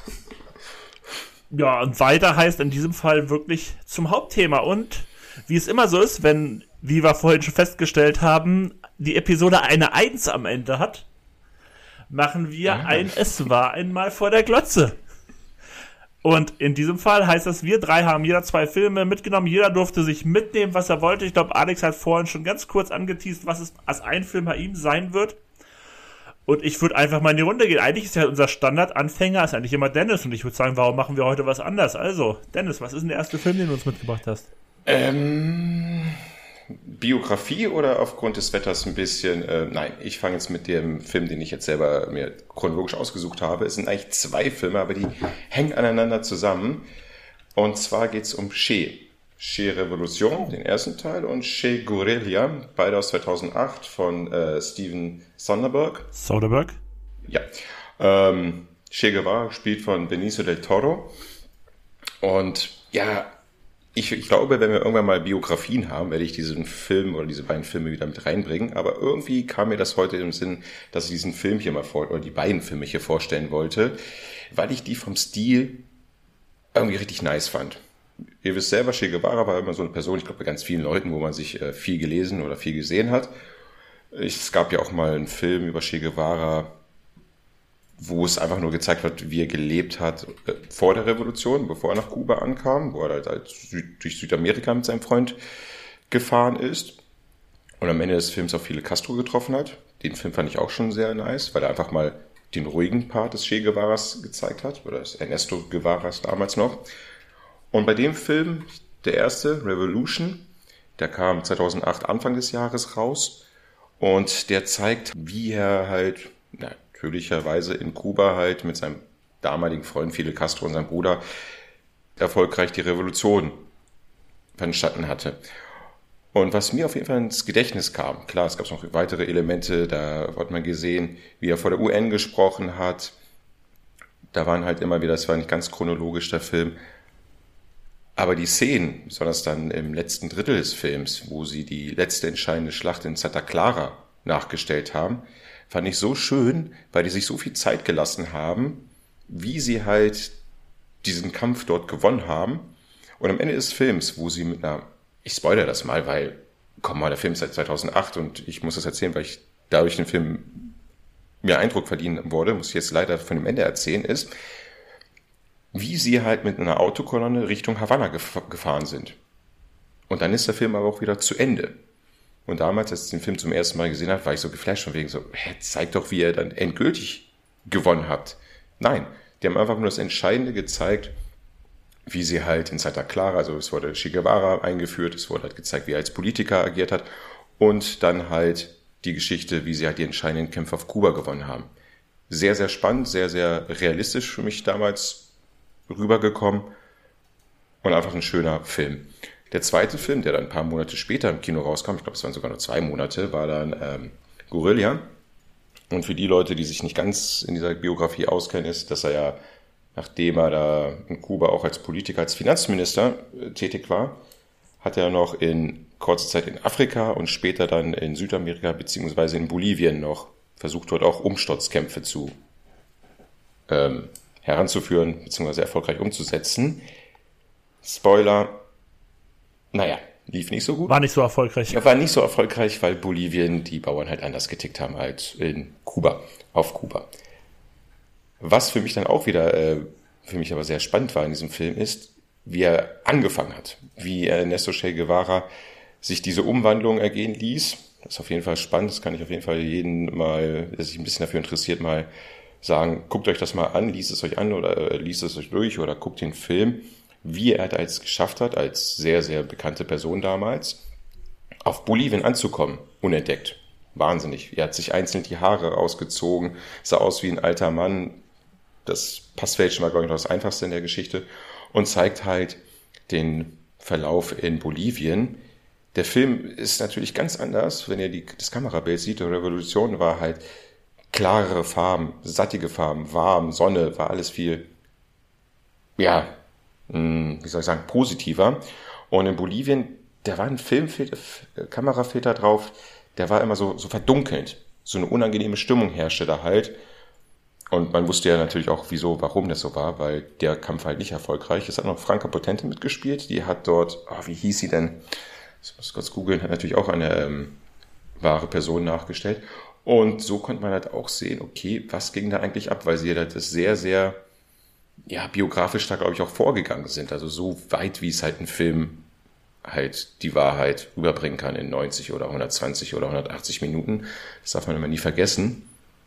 Ja, und weiter heißt in diesem Fall wirklich zum Hauptthema. Und wie es immer so ist, wenn, wie wir vorhin schon festgestellt haben, die Episode eine Eins am Ende hat, machen wir ja. ein Es war einmal vor der Glotze. Und in diesem Fall heißt das, wir drei haben jeder zwei Filme mitgenommen. Jeder durfte sich mitnehmen, was er wollte. Ich glaube, Alex hat vorhin schon ganz kurz angeteast, was es als ein Film bei ihm sein wird. Und ich würde einfach mal in die Runde gehen. Eigentlich ist ja unser Standardanfänger, ist eigentlich immer Dennis. Und ich würde sagen, warum machen wir heute was anders? Also, Dennis, was ist denn der erste Film, den du uns mitgebracht hast? Ähm, Biografie oder aufgrund des Wetters ein bisschen? Äh, nein, ich fange jetzt mit dem Film, den ich jetzt selber mir chronologisch ausgesucht habe. Es sind eigentlich zwei Filme, aber die hängen aneinander zusammen. Und zwar geht es um Che. Che Revolution, den ersten Teil, und Che Guerrilla, beide aus zweitausendacht von äh, Steven Soderbergh. Soderbergh? Ja. Ähm, Che Guevara gespielt von Benicio del Toro. Und ja, ich, ich glaube, wenn wir irgendwann mal Biografien haben, werde ich diesen Film oder diese beiden Filme wieder mit reinbringen. Aber irgendwie kam mir das heute im Sinn, dass ich diesen Film hier mal vor, oder die beiden Filme hier vorstellen wollte, weil ich die vom Stil irgendwie richtig nice fand. Ihr wisst selber, Che Guevara war immer so eine Person, ich glaube bei ganz vielen Leuten, wo man sich äh, viel gelesen oder viel gesehen hat. Ich, es gab ja auch mal einen Film über Che Guevara, wo es einfach nur gezeigt wird, wie er gelebt hat äh, vor der Revolution, bevor er nach Kuba ankam, wo er halt, halt Süd, durch Südamerika mit seinem Freund gefahren ist und am Ende des Films auch viele Castro getroffen hat. Den Film fand ich auch schon sehr nice, weil er einfach mal den ruhigen Part des Che Guevaras gezeigt hat, oder des Ernesto Guevaras damals noch. Und bei dem Film, der erste, Revolution, der kam zweitausendacht Anfang des Jahres raus und der zeigt, wie er halt na, natürlicherweise in Kuba halt mit seinem damaligen Freund Fidel Castro und seinem Bruder erfolgreich die Revolution vonstatten hatte. Und was mir auf jeden Fall ins Gedächtnis kam, klar, es gab noch weitere Elemente, da hat man gesehen, wie er vor der U N gesprochen hat. Da waren halt immer wieder, das war nicht ganz chronologisch der Film, aber die Szenen, besonders dann im letzten Drittel des Films, wo sie die letzte entscheidende Schlacht in Santa Clara nachgestellt haben, fand ich so schön, weil die sich so viel Zeit gelassen haben, wie sie halt diesen Kampf dort gewonnen haben. Und am Ende des Films, wo sie mit einer, ich spoilere das mal, weil, komm mal, der Film ist seit zweitausendacht und ich muss das erzählen, weil ich dadurch den Film mir Eindruck verdienen wurde, muss ich jetzt leider von dem Ende erzählen, ist, wie sie halt mit einer Autokolonne Richtung Havanna gef- gefahren sind. Und dann ist der Film aber auch wieder zu Ende. Und damals, als ich den Film zum ersten Mal gesehen habe, war ich so geflasht von wegen so, hä, zeig doch, wie ihr dann endgültig gewonnen habt. Nein, die haben einfach nur das Entscheidende gezeigt, wie sie halt in Santa Clara, also es wurde Che Guevara eingeführt, es wurde halt gezeigt, wie er als Politiker agiert hat und dann halt die Geschichte, wie sie halt die entscheidenden Kämpfe auf Kuba gewonnen haben. Sehr, sehr spannend, sehr, sehr realistisch für mich damals rübergekommen und einfach ein schöner Film. Der zweite Film, der dann ein paar Monate später im Kino rauskam, ich glaube, es waren sogar nur zwei Monate, war dann ähm, Guerrilla. Und für die Leute, die sich nicht ganz in dieser Biografie auskennen, ist, dass er ja, nachdem er da in Kuba auch als Politiker, als Finanzminister äh, tätig war, hat er noch in kurzer Zeit in Afrika und später dann in Südamerika beziehungsweise in Bolivien noch versucht, dort auch Umsturzkämpfe zu ähm, heranzuführen, beziehungsweise erfolgreich umzusetzen. Spoiler, naja, lief nicht so gut. War nicht so erfolgreich. Ja, war nicht so erfolgreich, weil Bolivien die Bauern halt anders getickt haben als in Kuba, auf Kuba. Was für mich dann auch wieder äh, für mich aber sehr spannend war in diesem Film, ist, wie er angefangen hat. Wie Ernesto Che Guevara sich diese Umwandlung ergehen ließ. Das ist auf jeden Fall spannend. Das kann ich auf jeden Fall jeden mal, der sich ein bisschen dafür interessiert, mal sagen, guckt euch das mal an, liest es euch an oder liest es euch durch oder guckt den Film, wie er das geschafft hat, als sehr, sehr bekannte Person damals, auf Bolivien anzukommen, unentdeckt. Wahnsinnig. Er hat sich einzeln die Haare ausgezogen, sah aus wie ein alter Mann. Das Passfälschen war, glaube ich, noch das Einfachste in der Geschichte und zeigt halt den Verlauf in Bolivien. Der Film ist natürlich ganz anders, wenn ihr die, das Kamerabild seht. Die Revolution war halt klarere Farben, sattige Farben, warm, Sonne, war alles viel, ja, wie soll ich sagen, positiver. Und in Bolivien, da war ein Filmfilter, Kamerafilter drauf, der war immer so, so verdunkelnd. So eine unangenehme Stimmung herrschte da halt. Und man wusste ja natürlich auch, wieso, warum das so war, weil der Kampf halt nicht erfolgreich. Es hat noch Franka Potente mitgespielt, die hat dort, oh, wie hieß sie denn? Ich muss kurz googeln, hat natürlich auch eine ähm, wahre Person nachgestellt. Und so konnte man halt auch sehen, okay, was ging da eigentlich ab, weil sie halt das sehr, sehr, ja, biografisch da, glaube ich, auch vorgegangen sind. Also so weit, wie es halt ein Film halt die Wahrheit rüberbringen kann in neunzig oder hundertzwanzig oder hundertachtzig Minuten. Das darf man immer nie vergessen.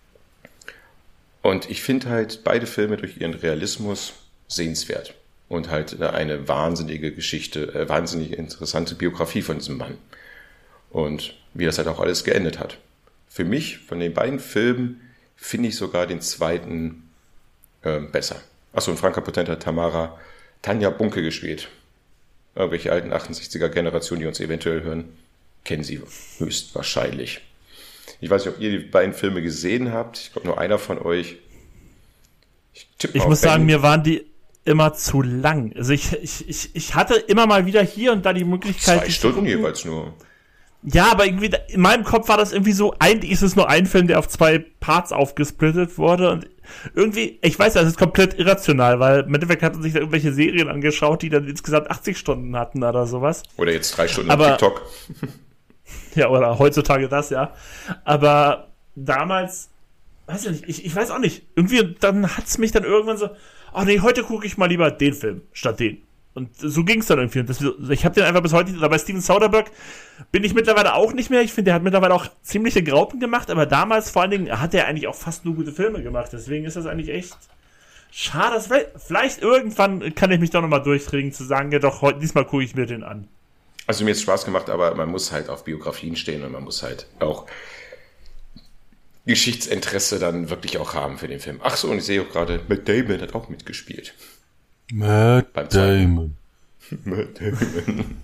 Und ich finde halt beide Filme durch ihren Realismus sehenswert. Und halt eine wahnsinnige Geschichte, äh, wahnsinnig interessante Biografie von diesem Mann. Und wie das halt auch alles geendet hat. Für mich, von den beiden Filmen, finde ich sogar den zweiten äh, besser. Achso, und Franka Potente hat Tamara Tanja Bunke gespielt. Irgendwelche alten achtundsechziger-Generationen, die uns eventuell hören, kennen sie höchstwahrscheinlich. Ich weiß nicht, ob ihr die beiden Filme gesehen habt. Ich glaube, nur einer von euch. Ich, ich muss sagen, mir waren die immer zu lang. Also ich, ich, ich, ich hatte immer mal wieder hier und da die Möglichkeit... Zwei Stunden jeweils nur. Ja, aber irgendwie, in meinem Kopf war das irgendwie so, eigentlich ist es nur ein Film, der auf zwei Parts aufgesplittet wurde und irgendwie, ich weiß, das ist komplett irrational, weil im Endeffekt hat man sich da irgendwelche Serien angeschaut, die dann insgesamt achtzig Stunden hatten oder sowas. Oder jetzt drei Stunden aber, auf TikTok. Ja, oder heutzutage das, ja. Aber damals, weiß ich nicht, ich, ich weiß auch nicht, irgendwie, dann hat's mich dann irgendwann so, ach nee, heute gucke ich mal lieber den Film statt den. Und so ging's dann irgendwie. Das, ich habe den einfach bis heute, bei Steven Soderbergh bin ich mittlerweile auch nicht mehr. Ich finde, der hat mittlerweile auch ziemliche Graupen gemacht, aber damals vor allen Dingen hat er eigentlich auch fast nur gute Filme gemacht. Deswegen ist das eigentlich echt schade. Dass vielleicht irgendwann kann ich mich doch nochmal durchkriegen, zu sagen, ja doch, heute, diesmal gucke ich mir den an. Also mir hat es Spaß gemacht, aber man muss halt auf Biografien stehen und man muss halt auch Geschichtsinteresse dann wirklich auch haben für den Film. Ach so, und ich sehe auch gerade, Matt Damon hat auch mitgespielt. Matt Damon. Matt Damon.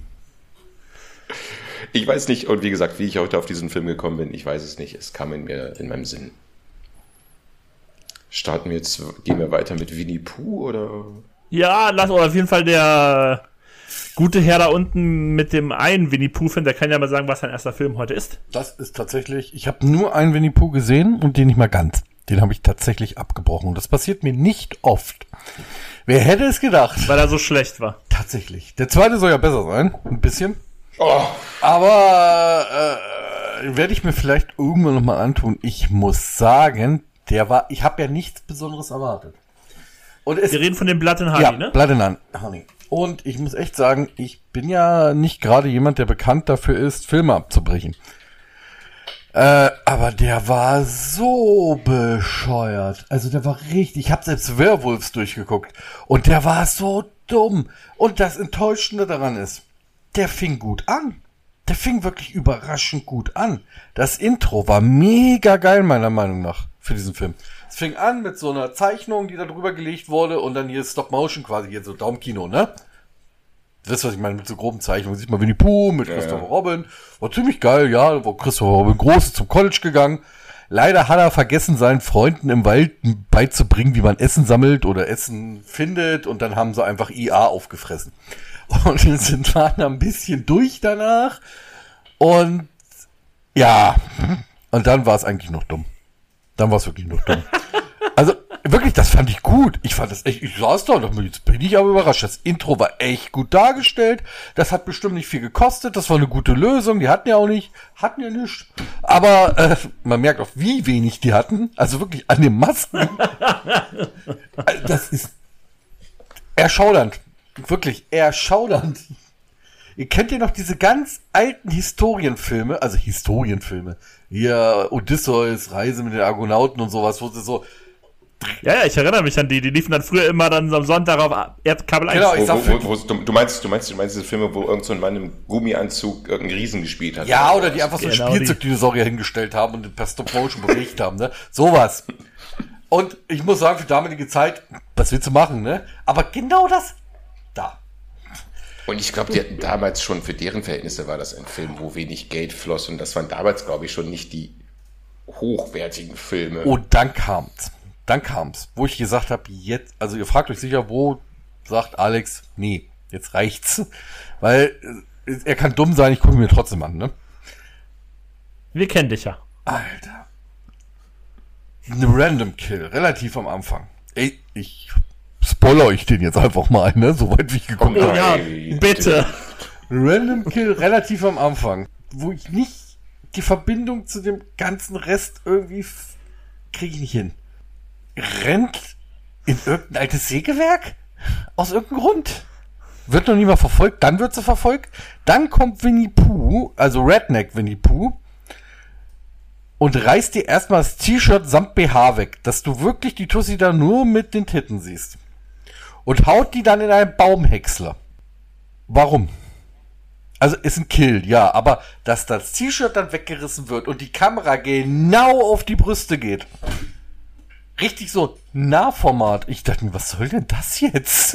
Ich weiß nicht, und wie gesagt, wie ich heute auf diesen Film gekommen bin, ich weiß es nicht. Es kam in mir, in meinem Sinn. Starten wir jetzt, gehen wir weiter mit Winnie Pooh, oder? Ja, lass, oder auf jeden Fall der gute Herr da unten mit dem einen Winnie Pooh-Film, der kann ja mal sagen, was sein erster Film heute ist. Das ist tatsächlich, ich habe nur einen Winnie Pooh gesehen und den nicht mal ganz. Den habe ich tatsächlich abgebrochen. Und das passiert mir nicht oft. Wer hätte es gedacht? Weil er so schlecht war. Tatsächlich. Der zweite soll ja besser sein. Ein bisschen. Oh. Aber äh, werde ich mir vielleicht irgendwann nochmal antun. Ich muss sagen, der war, ich habe ja nichts Besonderes erwartet. Und es, Wir reden von dem Blood and Honey, ja, ne? Blood and Honey. Und ich muss echt sagen, ich bin ja nicht gerade jemand, der bekannt dafür ist, Filme abzubrechen. Äh, aber der war so bescheuert. Also der war richtig, ich habe selbst Werewolves durchgeguckt. Und der war so dumm. Und das Enttäuschende daran ist, der fing gut an. Der fing wirklich überraschend gut an. Das Intro war mega geil, meiner Meinung nach, für diesen Film. Es fing an mit so einer Zeichnung, die da drüber gelegt wurde, und dann hier Stop-Motion quasi, hier so Daumenkino, ne? Du weißt, was ich meine, mit so groben Zeichnungen. Sieht man Winnie Pooh mit ja, Christopher ja. Robin. War ziemlich geil, ja. War Christopher Robin groß zum College gegangen. Leider hat er vergessen, seinen Freunden im Wald beizubringen, wie man Essen sammelt oder Essen findet. Und dann haben sie einfach I A aufgefressen. Und sind waren ein bisschen durch danach. Und ja, und dann war es eigentlich noch dumm. Dann war es wirklich noch dumm. Also wirklich, das fand ich gut. Ich fand das echt, ich saß da und jetzt bin ich aber überrascht. Das Intro war echt gut dargestellt. Das hat bestimmt nicht viel gekostet. Das war eine gute Lösung. Die hatten ja auch nicht, hatten ja nichts. Aber äh, man merkt auch, wie wenig die hatten. Also wirklich an den Masken. Das ist Erschaudernd. Wirklich, erschaudernd. Ihr kennt ja noch diese ganz alten Historienfilme, also Historienfilme. Hier Odysseus, Reise mit den Argonauten und sowas, wo sie so... Ja, ja, ich erinnere mich an die. Die liefen dann früher immer dann am Sonntag auf Kabel eins. Genau, ich Wo, sag wo, wo, wo, du, du, meinst, du, meinst, du meinst diese Filme, wo irgend so ein Mann im Gummianzug irgendeinen Riesen gespielt hat? Ja, oder die einfach so Genau, Spielzeugdinosaurier hingestellt haben und per Stop-Motion bewegt haben, ne? Sowas. Und ich muss sagen, für damalige Zeit, was willst du machen, ne? Aber genau das, da. Und ich glaube, die hatten damals schon, für deren Verhältnisse war das ein Film, wo wenig Geld floss. Und das waren damals, glaube ich, schon nicht die hochwertigen Filme. Und dann kam's. Dann kam's, wo ich gesagt habe, jetzt, also ihr fragt euch sicher, wo sagt Alex, nee, jetzt reicht's. Weil äh, er kann dumm sein, ich gucke mir trotzdem an, ne? Wir kennen dich ja. Alter. Eine Random Kill, relativ am Anfang. Ey, ich spoiler euch den jetzt einfach mal, ne? Soweit wie ich gekommen bin. Oh ja, bitte. Random Kill, relativ am Anfang. Wo ich nicht die Verbindung zu dem ganzen Rest irgendwie kriege ich nicht hin. Rennt in irgendein altes Sägewerk? Aus irgendeinem Grund. Wird noch nie mal verfolgt, dann wird sie verfolgt. Dann kommt Winnie Pooh, also Redneck Winnie Pooh, und reißt dir erstmal das T-Shirt samt B H weg, dass du wirklich die Tussi da nur mit den Titten siehst. Und haut die dann in einen Baumhäcksler. Warum? Also ist ein Kill, ja, aber dass das T-Shirt dann weggerissen wird und die Kamera genau auf die Brüste geht. Richtig so Nahformat. Ich dachte mir, was soll denn das jetzt?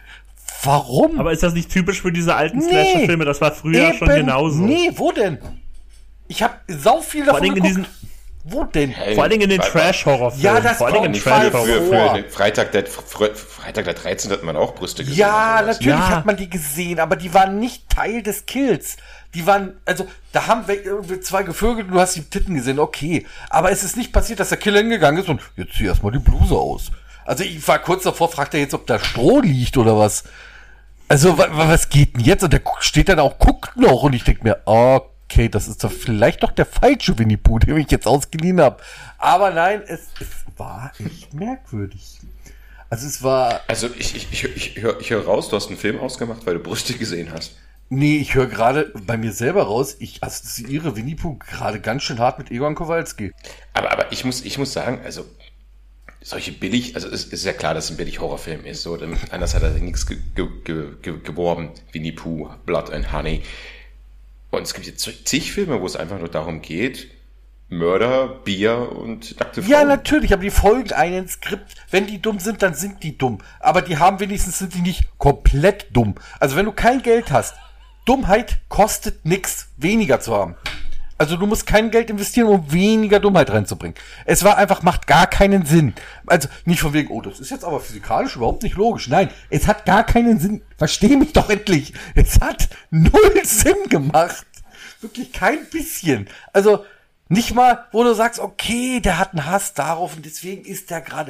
Warum? Aber ist das nicht typisch für diese alten Nee. Slasher-Filme? Das war früher Eben, schon genauso. Nee, wo denn? Ich habe sau viel davon Vor allem in geguckt. diesen, Wo denn? Hey, vor allen Dingen in den weil- Trash-Horrorfilmen. Ja, das vor allen Dingen in kommt Trash-Horror. früher- Früher, vor. früher, Freitag, der, Fre- Freitag der dreizehnte hat man auch Brüste gesehen. Ja, und sowas. natürlich Ja. hat man die gesehen, aber die waren nicht Teil des Kills. Die waren, also, da haben wir irgendwie zwei gevögelt und du hast die Titten gesehen, okay. Aber es ist nicht passiert, dass der Killer hingegangen ist und jetzt zieh erstmal die Bluse aus. Also ich war kurz davor, fragt er jetzt, ob da Stroh liegt oder was. Also, wa, wa, was geht denn jetzt? Und der gu- steht dann auch, guckt noch und ich denk mir, okay, das ist doch vielleicht doch der falsche Winnie Pooh, den ich jetzt ausgeliehen habe. Aber nein, es, es war echt merkwürdig. Also es war... Also ich, ich, ich, ich höre ich hör raus, du hast einen Film ausgemacht, weil du Brüste gesehen hast. Nee, ich höre gerade bei mir selber raus, ich assoziiere Winnie Pooh gerade ganz schön hart mit Egon Kowalski. Aber, aber ich muss, ich muss sagen, also solche billig, also es ist ja klar, dass es ein billig Horrorfilm ist, so, denn anders hat er nichts ge, ge, ge, ge, geworben. Winnie Pooh, Blood and Honey. Und es gibt jetzt zig Filme, wo es einfach nur darum geht, Mörder, Bier und nackte Frauen. Ja, natürlich, aber die folgen einem Skript. Wenn die dumm sind, dann sind die dumm. Aber die haben wenigstens, sind die nicht komplett dumm. Also wenn du kein Geld hast, Dummheit kostet nix, weniger zu haben. Also du musst kein Geld investieren, um weniger Dummheit reinzubringen. Es war einfach, macht gar keinen Sinn. Also nicht von wegen, oh, das ist jetzt aber physikalisch überhaupt nicht logisch. Nein, es hat gar keinen Sinn. Versteh mich doch endlich. Es hat null Sinn gemacht. Wirklich kein bisschen. Also nicht mal, wo du sagst, okay, der hat einen Hass darauf und deswegen ist der gerade...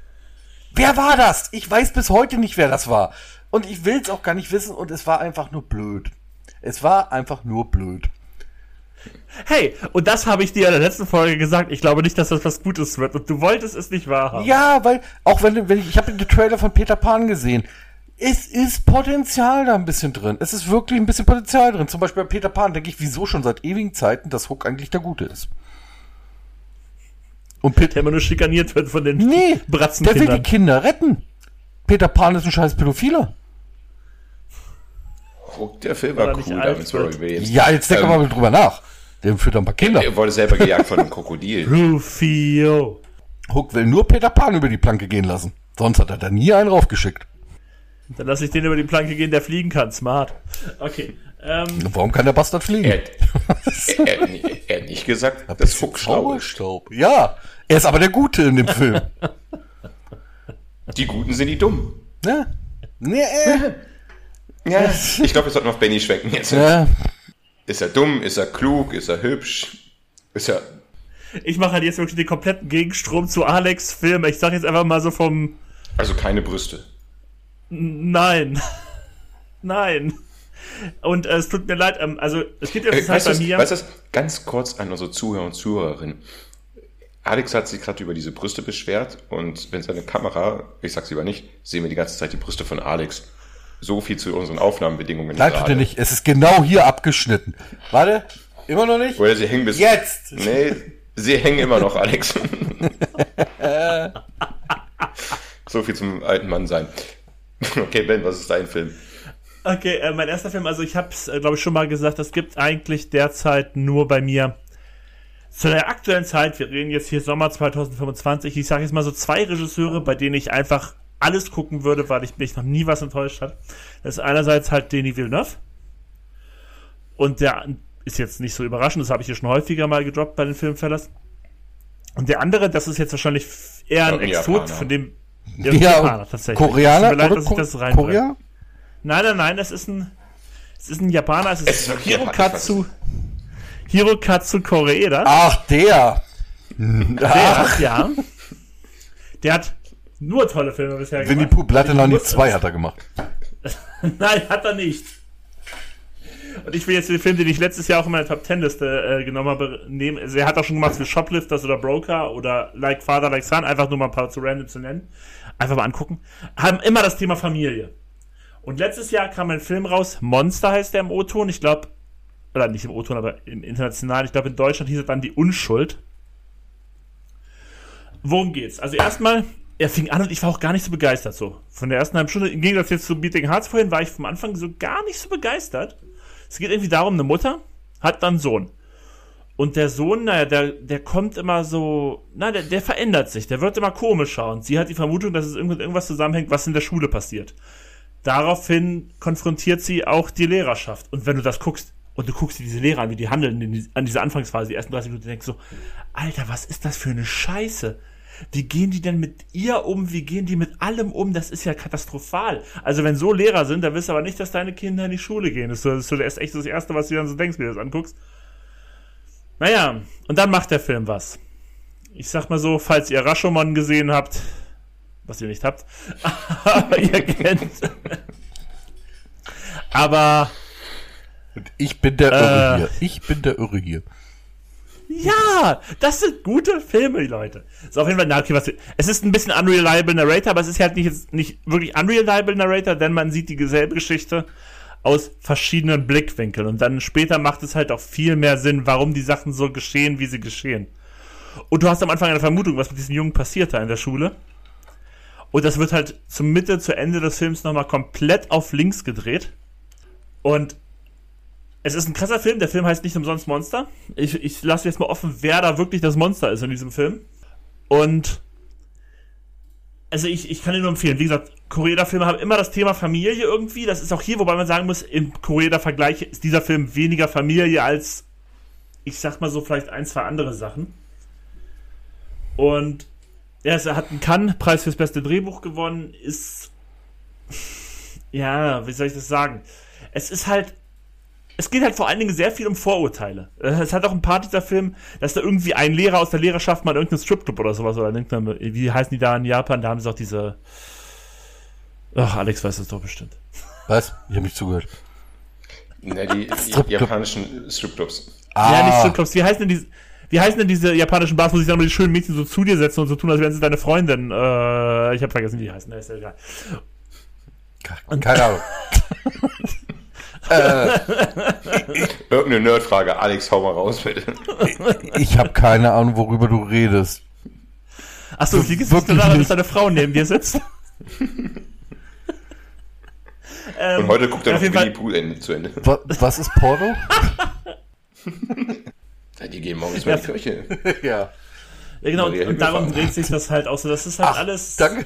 Wer war das? Ich weiß bis heute nicht, wer das war. Und ich will es auch gar nicht wissen und es war einfach nur blöd. Es war einfach nur blöd. Hey, und das habe ich dir in der letzten Folge gesagt. Ich glaube nicht, dass das was Gutes wird. Und du wolltest es nicht wahrhaben. Ja, weil, auch wenn, du- wenn ich, ich habe den Trailer von Peter Pan gesehen. Es ist Potenzial da ein bisschen drin. Es ist wirklich ein bisschen Potenzial drin. Zum Beispiel bei Peter Pan denke ich, wieso schon seit ewigen Zeiten, dass Hook eigentlich der Gute ist. Und Peter, Der immer nur schikaniert wird von den nee, der will die Bratzenkindern. Kinder retten. Peter Pan ist ein scheiß Pädophiler. Oh, der Film Weil war er nicht cool, alt damit Robbie Williams. Ja, jetzt denken wir Ähm, mal drüber nach. Der führt ein paar Kinder. Er wurde selber gejagt von einem Krokodil. Rufio. Hook will nur Peter Pan über die Planke gehen lassen. Sonst hat er da nie einen raufgeschickt. Dann lass ich den über die Planke gehen, der fliegen kann. Smart. Okay. Ähm, Warum kann der Bastard fliegen? Er, er, er, er hat nicht gesagt, dass Hook schlau ist. Zauberstaub. Ja, er ist aber der Gute in dem Film. Die Guten sind die Dummen. Ne? Nee, äh. Ja, ich glaube, wir sollten auf Benny schwenken jetzt. Ja. Ist er dumm? Ist er klug? Ist er hübsch? Ist er... ich mache halt jetzt wirklich den kompletten Gegenstrom zu Alex Film. Ich sag jetzt einfach mal so vom Also keine Brüste. Nein. Nein. Und äh, es tut mir leid, ähm, also es gibt ja Äh, Zeit weißt bei du, mir. weißt du, ganz kurz an unsere Zuhörer und Zuhörerinnen. Alex hat sich gerade über diese Brüste beschwert und wenn seine Kamera, ich sag's lieber nicht, sehen wir die ganze Zeit die Brüste von Alex. So viel zu unseren Aufnahmebedingungen. Nein, bitte nicht. Es ist genau hier abgeschnitten. Warte, immer noch nicht? Oder sie hängen bis... Jetzt! Nee, sie hängen immer noch, Alex. So viel zum alten Mann sein. Okay, Ben, was ist dein Film? Okay, äh, mein erster Film, also ich habe es, äh, glaube ich, schon mal gesagt, es gibt eigentlich derzeit nur bei mir zu der aktuellen Zeit, wir reden jetzt hier Sommer zwanzig fünfundzwanzig, ich sage jetzt mal so zwei Regisseure, bei denen ich einfach alles gucken würde, weil ich mich noch nie was enttäuscht hat. Das ist einerseits halt Denis Villeneuve und der ist jetzt nicht so überraschend, das habe ich hier schon häufiger mal gedroppt bei den Filmfellers. Und der andere, das ist jetzt wahrscheinlich eher ein ja, Exot, Japaner. von dem Ja, Japaner, tatsächlich. Koreaner? Tut mir leid, oder dass ich Ko- das reinbringe. Korea? Nein, nein, nein, es ist ein es ist ein Japaner, es ist, Es ist wirklich Hirokatsu Hirokatsu Koreeda. Ach, der! Der hat, ja. Der hat nur tolle Filme bisher Winnie gemacht. Pooh, Platte noch Ich nicht muss- zwei hat er gemacht. Nein, hat er nicht. Und ich will jetzt den Film, den ich letztes Jahr auch in meine Top Ten Liste äh, genommen habe, nehmen. Also er hat auch schon gemacht wie Shoplifters oder Broker oder Like Father, Like Son, einfach nur mal ein paar zu random zu nennen. Einfach mal angucken. Haben immer das Thema Familie. Und letztes Jahr kam ein Film raus, Monster heißt der im O-Ton, ich glaube, oder nicht im O-Ton, aber im Internationalen, ich glaube in Deutschland hieß es dann Die Unschuld. Worum geht's? Also erstmal, er fing an und ich war auch gar nicht so begeistert so. Von der ersten halben Stunde, im Gegensatz jetzt zu Beating Hearts vorhin, war ich vom Anfang so gar nicht so begeistert. Es geht irgendwie darum, eine Mutter hat dann einen Sohn. Und der Sohn, naja, der, der kommt immer so, na, der, der verändert sich, der wird immer komischer. Und sie hat die Vermutung, dass es irgend- irgendwas zusammenhängt, was in der Schule passiert. Daraufhin konfrontiert sie auch die Lehrerschaft. Und wenn du das guckst, und du guckst dir diese Lehrer an, wie die handeln in die, an dieser Anfangsphase, die ersten dreißig Minuten, denkst du so, Alter, was ist das für eine Scheiße? Wie gehen die denn mit ihr um? Wie gehen die mit allem um? Das ist ja katastrophal. Also wenn so Lehrer sind, dann wirst du aber nicht, dass deine Kinder in die Schule gehen. Das ist, so, das ist so das echt das Erste, was du dann so denkst, wenn du das anguckst. Naja, und dann macht der Film was. Ich sag mal so, falls ihr Rashomon gesehen habt, was ihr nicht habt, aber ihr kennt. Aber Und ich bin der Äh. Irre hier. Ich bin der Irre hier. ja, das sind gute Filme, die Leute. So, auf jeden Fall, na, okay, was, es ist ein bisschen unreliable Narrator, aber es ist halt nicht, jetzt nicht wirklich unreliable Narrator, denn man sieht dieselbe Geschichte aus verschiedenen Blickwinkeln. Und dann später macht es halt auch viel mehr Sinn, warum die Sachen so geschehen, wie sie geschehen. Und du hast am Anfang eine Vermutung, was mit diesem Jungen passiert da in der Schule. Und das wird halt zum Mitte, zu Ende des Films nochmal komplett auf links gedreht. Und es ist ein krasser Film. Der Film heißt nicht umsonst Monster. Ich, ich lasse jetzt mal offen, wer da wirklich das Monster ist in diesem Film. Und also ich, ich kann dir nur empfehlen, wie gesagt, Koreeda-Filme haben immer das Thema Familie irgendwie. Das ist auch hier, wobei man sagen muss, im Koreeda-Vergleich ist dieser Film weniger Familie als, ich sag mal so, vielleicht ein, zwei andere Sachen. Und ja, es hat einen Cannes-Preis fürs beste Drehbuch gewonnen, ist, ja, wie soll ich das sagen? Es ist halt, es geht halt vor allen Dingen sehr viel um Vorurteile. Es hat auch ein paar dieser Film, dass da irgendwie ein Lehrer aus der Lehrerschaft mal irgendeinen Stripclub oder sowas, oder irgendeine, wie heißen die da in Japan, da haben sie auch diese, ach, Alex weiß das doch bestimmt. Was? Ich habe nicht zugehört. Na, die Stripclub. japanischen Stripclubs. Ja, nicht Ah, Stripclubs, wie heißen denn diese, wie heißen denn diese japanischen Bars, wo sich dann mal die schönen Mädchen so zu dir setzen und so tun, als wären sie deine Freundin? Äh, ich habe vergessen, wie die heißen, ne, ist ja egal. keine Ahnung. äh, Irgendeine Nerdfrage. Alex, hau mal raus, bitte. ich habe keine Ahnung, worüber du redest. Achso, wie geht's dir Wirklich daran, dass nicht. deine Frau neben dir sitzt? ähm, Und heute guckt er auf noch jeden Fall- Winnie Pooh Ende zu Ende. Was, was ist Porno? Ja, die gehen morgens mal in die Kirche. ja. Ja, genau, und, Maria und darum Himmelfahrt. dreht sich das halt auch so. Das ist halt Ach, alles. danke.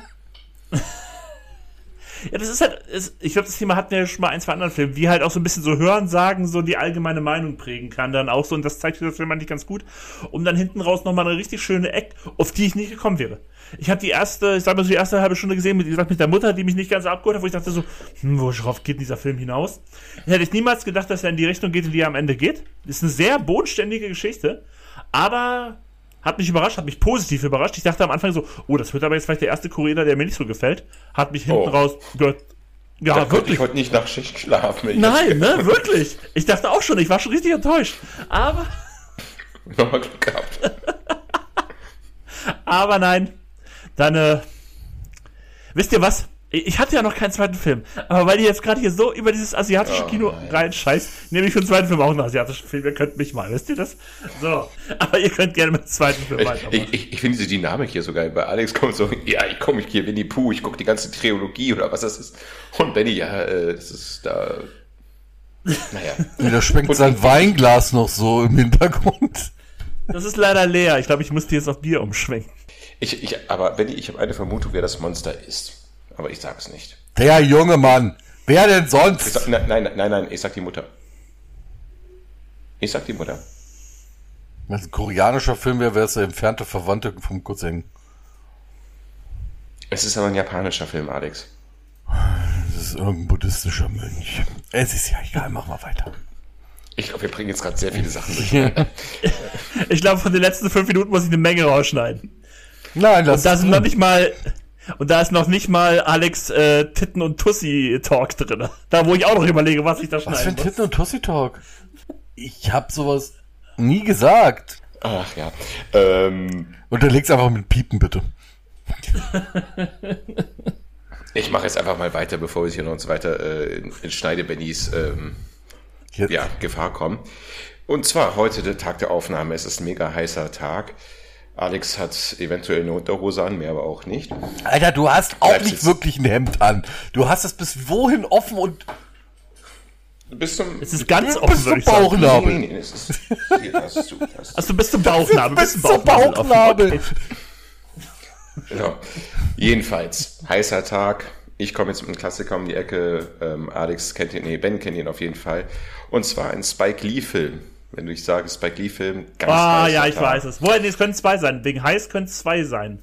Ja, das ist halt, ist, ich glaube, das Thema hatten wir ja schon mal ein, zwei anderen Filmen, wie halt auch so ein bisschen so Hören, Sagen, so die allgemeine Meinung prägen kann dann auch so, und das zeigt dieser Film eigentlich ganz gut, um dann hinten raus nochmal eine richtig schöne Eck, auf die ich nicht gekommen wäre. Ich habe die erste, ich sag mal so die erste halbe Stunde gesehen, mit, wie gesagt, mit der Mutter, die mich nicht ganz abgeholt hat, wo ich dachte so, hm, worauf geht dieser Film hinaus? Hätte ich niemals gedacht, dass er in die Richtung geht, in die er am Ende geht. Das ist eine sehr bodenständige Geschichte, aber hat mich überrascht, hat mich positiv überrascht. Ich dachte am Anfang so, oh, das wird aber jetzt vielleicht der erste Koreaner, der mir nicht so gefällt. Hat mich hinten Oh. raus gehört. Ja, Da konnte wirklich. ich heute nicht nach Schicht schlafen. wenn ich Nein, ne, wirklich. Ich dachte auch schon, ich war schon richtig enttäuscht. Aber, Nochmal Glück gehabt. Aber nein, dann, äh, wisst ihr was? Ich hatte ja noch keinen zweiten Film, aber weil ihr jetzt gerade hier so über dieses asiatische oh, Kino reinscheißt, nehme ich für den zweiten Film auch einen asiatischen Film. Ihr könnt mich mal, wisst ihr das? So, aber ihr könnt gerne mit dem zweiten Film weitermachen. Ich, ich, ich finde diese Dynamik hier so geil. Bei Alex kommt so, ja, ich komme hier Winnie Pooh, ich gucke die ganze Trilogie oder was das ist. Und Benny, ja, äh, das ist da, naja. Und da schwenkt und sein Weinglas noch so im Hintergrund. Das ist leider leer. Ich glaube, ich musste jetzt auf Bier umschwenken. Ich, ich, aber Benny, ich habe eine Vermutung, wer das Monster ist. Aber ich sage es nicht. Der junge Mann. Wer denn sonst? Sag, nein, nein, nein, nein, ich sag die Mutter. Ich sag die Mutter. Wenn es ein koreanischer Film wäre, wäre es der entfernte Verwandte vom Cousin. Es ist aber ein japanischer Film, Alex. Das ist irgendein buddhistischer Mönch. Es ist ja egal, machen wir weiter. Ich glaube, wir bringen jetzt gerade sehr viele Sachen durch. Ich glaube, von den letzten fünf Minuten muss ich eine Menge rausschneiden. Nein, das Und da sind noch nicht mal... Und da ist noch nicht mal Alex äh, Titten- und Tussi-Talk drin. Da, wo ich auch noch überlege, was ich da schneide. Was für ein Titten- und Tussi-Talk? Ich hab sowas nie gesagt. Ach ja. Ähm, Unterleg's einfach mit Piepen, bitte. Ich mache jetzt einfach mal weiter, bevor wir hier noch uns weiter äh, in, in Schneidebennys ähm, ja, Gefahr kommen. Und zwar heute der Tag der Aufnahme. Es ist ein mega heißer Tag. Alex hat eventuell eine Unterhose an, mehr aber auch nicht. Alter, du hast auch Bleibst nicht jetzt wirklich ein Hemd an. Du hast es bis wohin offen und... Bis zum... Es ist ganz bis offen, zum würde ich sagen. Bauchnabel. Nee, nee, nee, es ist, hier, das ist, das ist, Also bis zum Bauchnabel. Bis zum zum Bauchnabel. offen. Okay. Genau. Jedenfalls, heißer Tag. Ich komme jetzt mit einem Klassiker um die Ecke. Ähm, Alex kennt ihn, nee, Ben kennt ihn auf jeden Fall. Und zwar ein Spike Lee-Film. Wenn du ich sage, Spike Lee-Film, ganz Ah, heißer ja, ich Tag. weiß es. Woher, nee, es können zwei sein. Wegen heiß können es zwei sein.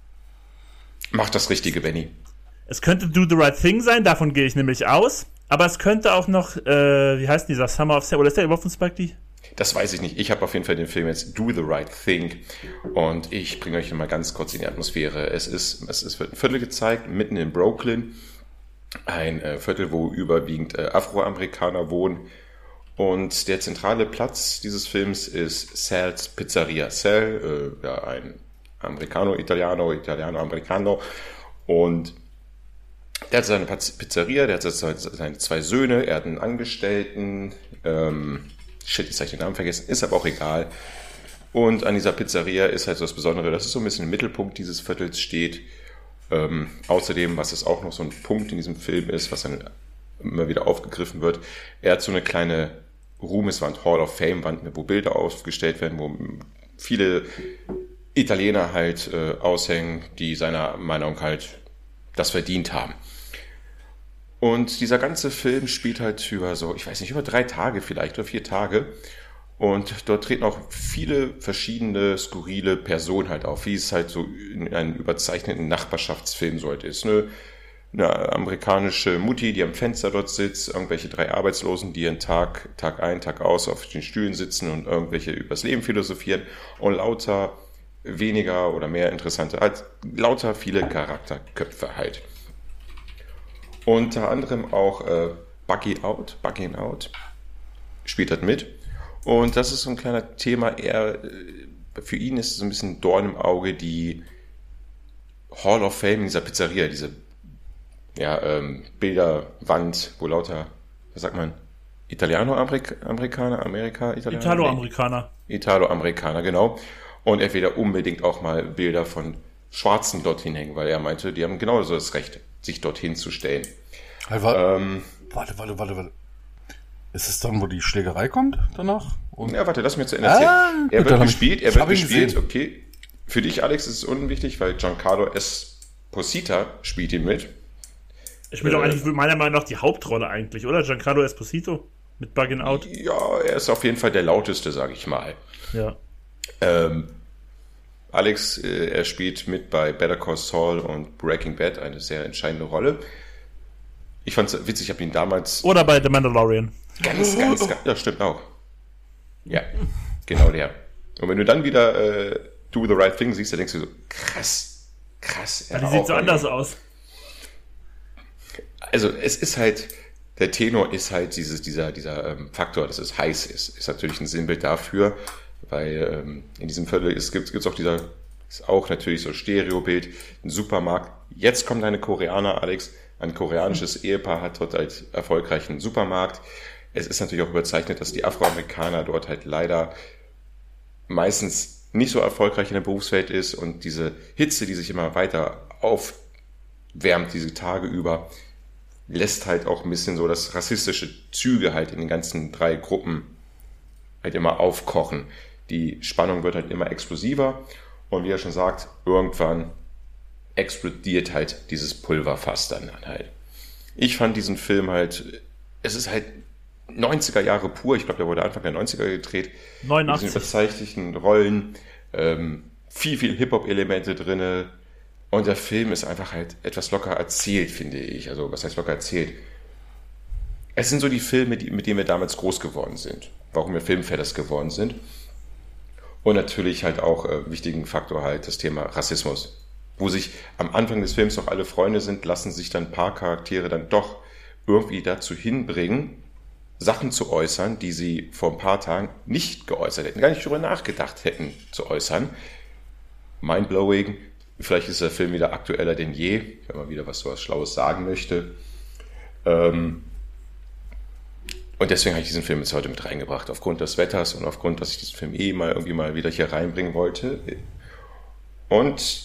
Mach das Richtige, Benny. Es könnte Do the Right Thing sein, davon gehe ich nämlich aus. Aber es könnte auch noch, äh, wie heißt dieser Summer of Sam, oder ist der überhaupt von Spike Lee? Das weiß ich nicht. Ich habe auf jeden Fall den Film jetzt Do the Right Thing. Und ich bringe euch mal ganz kurz in die Atmosphäre. Es ist, es ist wird ein Viertel gezeigt, mitten in Brooklyn. Ein äh, Viertel, wo überwiegend äh, Afroamerikaner wohnen. Und der zentrale Platz dieses Films ist Sal's Pizzeria. Sal, äh, ja, ein Americano, Italiano, Italiano, Americano. Und der hat seine Pizzeria, der hat seine zwei Söhne, er hat einen Angestellten, ähm, shit, jetzt habe ich den Namen vergessen, ist aber auch egal. Und an dieser Pizzeria ist halt so das Besondere, dass es so ein bisschen im Mittelpunkt dieses Viertels steht. Ähm, außerdem, was es auch noch so ein Punkt in diesem Film ist, was dann immer wieder aufgegriffen wird, er hat so eine kleine Ruhmeswand, Hall of Fame Wand, wo Bilder aufgestellt werden, wo viele Italiener halt äh, aushängen, die seiner Meinung nach halt das verdient haben. Und dieser ganze Film spielt halt über so, ich weiß nicht, über drei Tage vielleicht oder vier Tage. Und dort treten auch viele verschiedene skurrile Personen halt auf, wie es halt so in einem überzeichneten Nachbarschaftsfilm so halt ist. Ne? Eine amerikanische Mutti, die am Fenster dort sitzt, irgendwelche drei Arbeitslosen, die ihren Tag, Tag ein, Tag aus auf den Stühlen sitzen und irgendwelche übers Leben philosophieren und lauter weniger oder mehr interessante, halt lauter viele Charakterköpfe halt. Unter anderem auch äh, Buggy Out, Bugging Out spielt halt mit. Und das ist so ein kleiner Thema, eher für ihn ist es so ein bisschen Dorn im Auge, die Hall of Fame in dieser Pizzeria, diese ja, ähm, Bilderwand, wo lauter, was sagt man, Italiano-Amerikaner, Amerika, Italiano? Italo-Amerikaner. Italo-Amerikaner, genau. Und er will da unbedingt auch mal Bilder von Schwarzen dorthin hängen, weil er meinte, die haben genauso das Recht, sich dorthin zu stellen. Hey, wa- Ähm, warte, warte, warte, warte. Ist es dann, wo die Schlägerei kommt danach? Und ja, warte, lass mir zu Ende erzählen. Ah, er gut, wird dann gespielt, hab ich- er ich wird hab ihn gespielt, gesehen. okay. Für dich, Alex, ist es unwichtig, weil Giancarlo Esposito spielt ihn mit. Ich spiele doch Äh. eigentlich meiner Meinung nach die Hauptrolle eigentlich, oder? Giancarlo Esposito mit Bugging Out. Ja, er ist auf jeden Fall der lauteste, sage ich mal. Ja. Ähm, Alex, äh, er spielt mit bei Better Call Saul und Breaking Bad eine sehr entscheidende Rolle. Ich fand es witzig, ich habe ihn damals Oder bei The Mandalorian. ganz, ganz, ganz, ja, stimmt auch. Ja, genau der. Und wenn du dann wieder äh, Do the Right Thing siehst, dann denkst du so, krass, krass. Ja, er die war sieht auch so bei anders ihm. aus. Also es ist halt, der Tenor ist halt dieses, dieser, dieser ähm, Faktor, dass es heiß ist, ist natürlich ein Sinnbild dafür, weil ähm, in diesem Viertel gibt es auch dieser Ist auch natürlich so Stereobild, ein Supermarkt. Jetzt kommen deine Koreaner, Alex. Ein koreanisches Ehepaar hat dort halt erfolgreichen Supermarkt. Es ist natürlich auch überzeichnet, dass die Afroamerikaner dort halt leider meistens nicht so erfolgreich in der Berufswelt ist und diese Hitze, die sich immer weiter aufwärmt, diese Tage über, lässt halt auch ein bisschen so das rassistische Züge halt in den ganzen drei Gruppen halt immer aufkochen. Die Spannung wird halt immer explosiver und wie er schon sagt, irgendwann explodiert halt dieses Pulverfass dann halt. Ich fand diesen Film halt, es ist halt neunziger Jahre pur, ich glaube, der wurde Anfang der neunziger gedreht. neunundachtzig. Mit diesen überzeichneten Rollen, ähm, viel, viel Hip-Hop-Elemente drinne und der Film ist einfach halt etwas locker erzählt, finde ich. Also, was heißt locker erzählt? Es sind so die Filme, die, mit denen wir damals groß geworden sind. Warum wir Filmfans geworden sind. Und natürlich halt auch äh, wichtigen Faktor halt das Thema Rassismus. Wo sich am Anfang des Films noch alle Freunde sind, lassen sich dann ein paar Charaktere dann doch irgendwie dazu hinbringen, Sachen zu äußern, die sie vor ein paar Tagen nicht geäußert hätten, gar nicht darüber nachgedacht hätten zu äußern. Mindblowing. Vielleicht ist der Film wieder aktueller denn je, wenn man wieder was so was Schlaues sagen möchte. Ähm und deswegen habe ich diesen Film jetzt heute mit reingebracht, aufgrund des Wetters und aufgrund, dass ich diesen Film eh mal irgendwie mal wieder hier reinbringen wollte. Und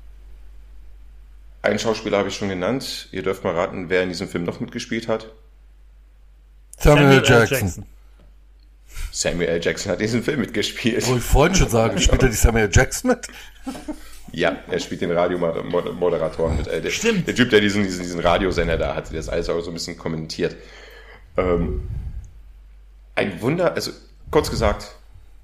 einen Schauspieler habe ich schon genannt. Ihr dürft mal raten, wer in diesem Film noch mitgespielt hat. Samuel, Samuel Jackson. Jackson. Samuel L. Jackson hat diesen Film mitgespielt. Wollte ich vorhin schon sagen, spielt er die Samuel Jackson mit? Ja, er spielt den Radiomoderatoren mit. Äh, der, Stimmt. Der Typ, der diesen, diesen, diesen Radiosender da hatte, der das alles auch so ein bisschen kommentiert. Ähm, ein Wunder, also kurz gesagt,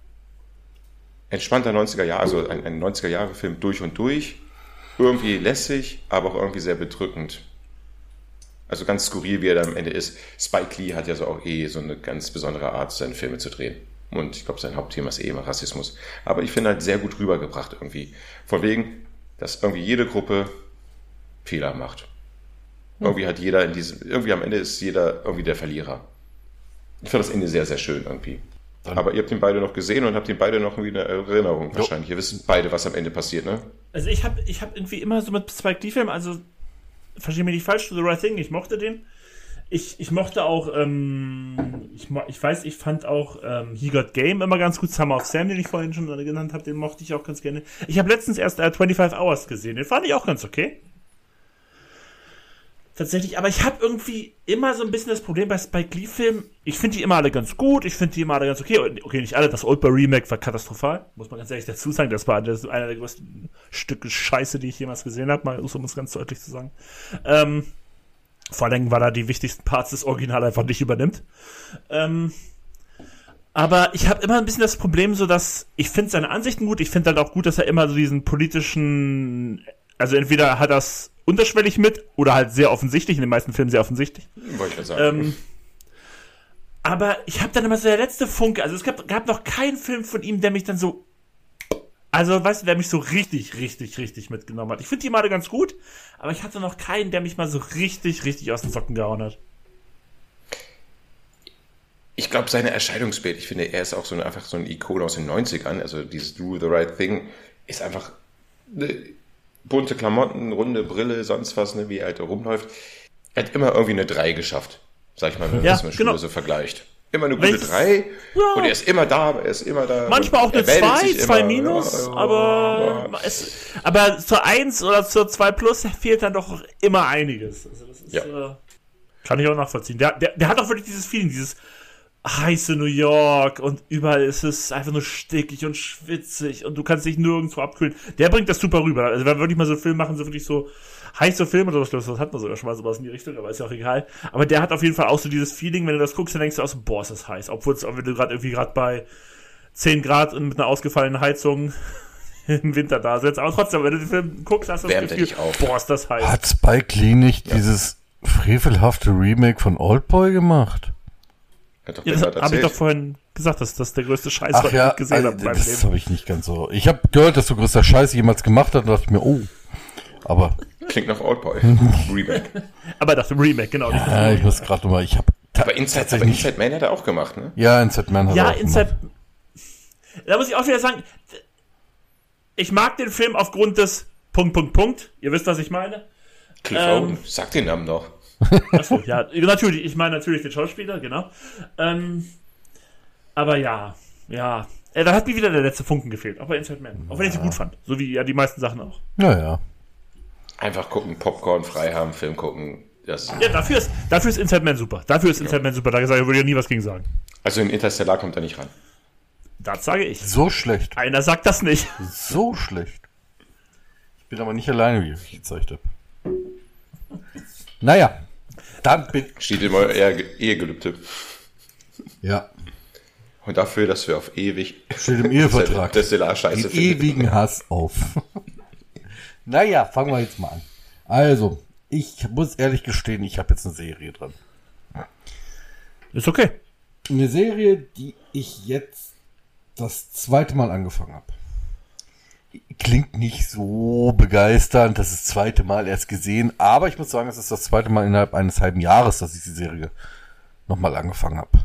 entspannter neunziger Jahre, also ein, ein neunziger Jahre Film durch und durch. Irgendwie lässig, aber auch irgendwie sehr bedrückend. Also ganz skurril, wie er dann am Ende ist. Spike Lee hat ja so auch eh so eine ganz besondere Art, seine Filme zu drehen. Und ich glaube, sein Hauptthema ist eh immer Rassismus. Aber ich finde halt sehr gut rübergebracht irgendwie. Von wegen, dass irgendwie jede Gruppe Fehler macht. Irgendwie hat jeder in diesem, irgendwie am Ende ist jeder irgendwie der Verlierer. Ich fand das Ende sehr, sehr schön irgendwie. Dann. Aber ihr habt ihn beide noch gesehen und habt ihn beide noch irgendwie eine Erinnerung wahrscheinlich. Jo. Ihr wisst beide, was am Ende passiert, ne? Also ich habe ich hab irgendwie immer so mit Spike Lee-Filmen, also verstehe mich nicht falsch, to the right thing, ich mochte den. Ich, ich mochte auch, ähm, ich, ich weiß, ich fand auch ähm, He Got Game immer ganz gut. Summer of Sam, den ich vorhin schon genannt habe, den mochte ich auch ganz gerne. Ich habe letztens erst äh, twenty-five Hours gesehen, den fand ich auch ganz okay. Tatsächlich, aber ich habe irgendwie immer so ein bisschen das Problem bei Spike Lee-Filmen. Ich finde die immer alle ganz gut, ich finde die immer alle ganz okay. Okay, nicht alle, das Oldboy-Remake war katastrophal, muss man ganz ehrlich dazu sagen. Das war einer der größten Stücke Scheiße, die ich jemals gesehen habe, mal um es ganz deutlich zu sagen. Ähm, vor allem, weil er die wichtigsten Parts des Original einfach nicht übernimmt. Ähm, aber ich habe immer ein bisschen das Problem, so dass ich finde seine Ansichten gut, ich finde halt auch gut, dass er immer so diesen politischen, also entweder hat er es unterschwellig mit oder halt sehr offensichtlich, in den meisten Filmen sehr offensichtlich. Wollte ich ja sagen. Ähm, aber ich habe dann immer so der letzte Funke, also es gab, gab noch keinen Film von ihm, der mich dann so, also weißt du, der mich so richtig, richtig, richtig mitgenommen hat. Ich finde die mal alle ganz gut, aber ich hatte noch keinen, der mich mal so richtig, richtig aus den Socken gehauen hat. Ich glaube, seine Erscheinungsbild, ich finde, er ist auch so eine, einfach so ein Ikon aus den neunzigern, also dieses Do the Right Thing, ist einfach eine bunte Klamotten, runde Brille, sonst was, ne, wie er halt rumläuft. Er hat immer irgendwie eine drei geschafft, sag ich mal, wenn man ja, das mit genau. Schule so vergleicht. Immer eine gute Welches, drei ja. Und er ist immer da, er ist immer da. Manchmal auch eine zwei, zwei minus, ja, ja, aber, ja. Es, aber zur eins oder zur zwei plus fehlt dann doch immer einiges. Also das ist, ja. äh, kann ich auch nachvollziehen. Der, der, der hat auch wirklich dieses Feeling, dieses heiße New York und überall ist es einfach nur stickig und schwitzig und du kannst dich nirgendwo abkühlen. Der bringt das super rüber. Also wenn wir wirklich mal so einen Film machen, so wirklich so heiße Filme oder was, das hat man sogar schon mal sowas in die Richtung, aber ist ja auch egal. Aber der hat auf jeden Fall auch so dieses Feeling, wenn du das guckst, dann denkst du auch so, boah, ist das heiß. Obwohl es, wenn du gerade irgendwie gerade bei zehn Grad und mit einer ausgefallenen Heizung im Winter da sitzt. Aber trotzdem, wenn du den Film guckst, hast du das Gefühl, boah, ist das heiß. Hat Spike Lee nicht ja. dieses frevelhafte Remake von Oldboy gemacht? Ja, das habe ich doch vorhin gesagt, dass das der größte Scheiß Ach war, ja, den ich gesehen also, habe beim das Leben. Das habe ich nicht ganz so. Ich habe gehört, dass du größter Scheiß jemals gemacht hast und dachte mir, oh, aber... Klingt nach Oldboy. Remake. Aber das Remake, genau. Ja, ich muss gerade nochmal, ich habe... Aber Inside, aber Inside Man hat er auch gemacht, ne? Ja, Inside Man hat ja, er auch Inside, gemacht. Da muss ich auch wieder sagen, ich mag den Film aufgrund des Punkt, Punkt, Punkt. Ihr wisst, was ich meine. Cliff Ähm, Owen, sag den Namen doch. Achso, ja, natürlich, ich meine natürlich den Schauspieler, genau. Ähm, aber ja, ja. Äh, da hat mir wieder der letzte Funken gefehlt, auch bei Inside Man. Auch wenn ich sie gut fand, so wie ja die meisten Sachen auch. Naja. Einfach gucken, Popcorn frei haben, Film gucken. Das Ja, dafür ist, dafür ist Inside Man super. Dafür ist Inside Man super. Da würde ich ja nie was gegen sagen. Also in Interstellar kommt er nicht ran. Das sage ich. So schlecht. Einer sagt das nicht. So schlecht. Ich bin aber nicht alleine, wie ich gezeigt habe. Naja. Dann bin Steht in euer Ehe- Ehegelübde. Ja. Und dafür, dass wir auf ewig Steht im Ehevertrag. Interstellar scheiße Den finden. ewigen Hass auf. Naja, fangen wir jetzt mal an. Also, ich muss ehrlich gestehen, ich habe jetzt eine Serie dran. Ist okay. Eine Serie, die ich jetzt das zweite Mal angefangen habe. Klingt nicht so begeisternd, das ist das zweite Mal erst gesehen, aber ich muss sagen, es ist das zweite Mal innerhalb eines halben Jahres, dass ich die Serie nochmal angefangen habe.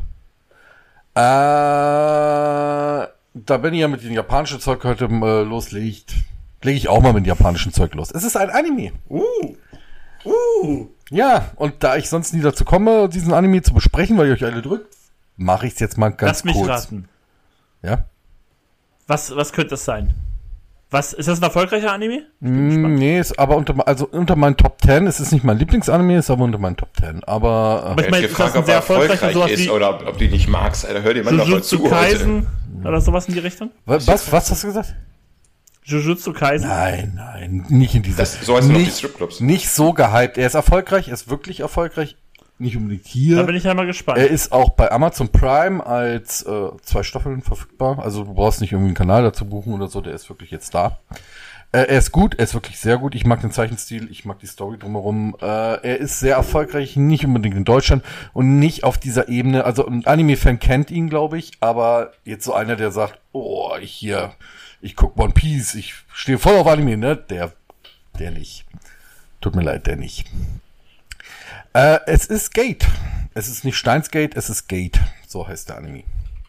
Äh, da Benny ja mit dem japanischen Zeug heute äh, loslegt, lege ich auch mal mit dem japanischen Zeug los. Es ist ein Anime. Uh. Uh. Ja, und da ich sonst nie dazu komme, diesen Anime zu besprechen, weil ihr euch alle drückt, mache ich es jetzt mal ganz Lass mich kurz. raten. Ja? Was, was könnte das sein? Was, ist das ein erfolgreicher Anime? Mm, nee, ist aber unter, also unter meinen Top Ten. Es ist nicht mein Lieblingsanime, ist aber unter meinen Top Ten. Aber, Aber äh, ich meine, Ich ist gefragt, das ein ob sehr er erfolgreicher, erfolgreich sowas ist wie oder ob, ob die nicht magst. Alter, hör dir mal nochmal Jujutsu zu heute. Kaisen oder sowas in die Richtung? was, was, was hast du gesagt? Jujutsu Kaisen? Nein, nein, nicht in dieser. Das, so heißen doch die nicht, Stripclubs. nicht so gehypt. Er ist erfolgreich, er ist wirklich erfolgreich. Nicht unbedingt hier. Da bin ich ja mal gespannt. Er ist auch bei Amazon Prime als äh, zwei Staffeln verfügbar. Also du brauchst nicht irgendwie einen Kanal dazu buchen oder so, der ist wirklich jetzt da. Äh, er ist gut, er ist wirklich sehr gut. Ich mag den Zeichenstil, ich mag die Story drumherum. Äh, er ist sehr erfolgreich, nicht unbedingt in Deutschland und nicht auf dieser Ebene. Also ein Anime-Fan kennt ihn, glaube ich, aber jetzt so einer, der sagt, oh, ich hier, ich guck One Piece, ich stehe voll auf Anime, ne? Der, der nicht. Tut mir leid, der nicht. Äh, es ist Gate. Es ist nicht Steins Gate, es ist Gate. So heißt der Anime.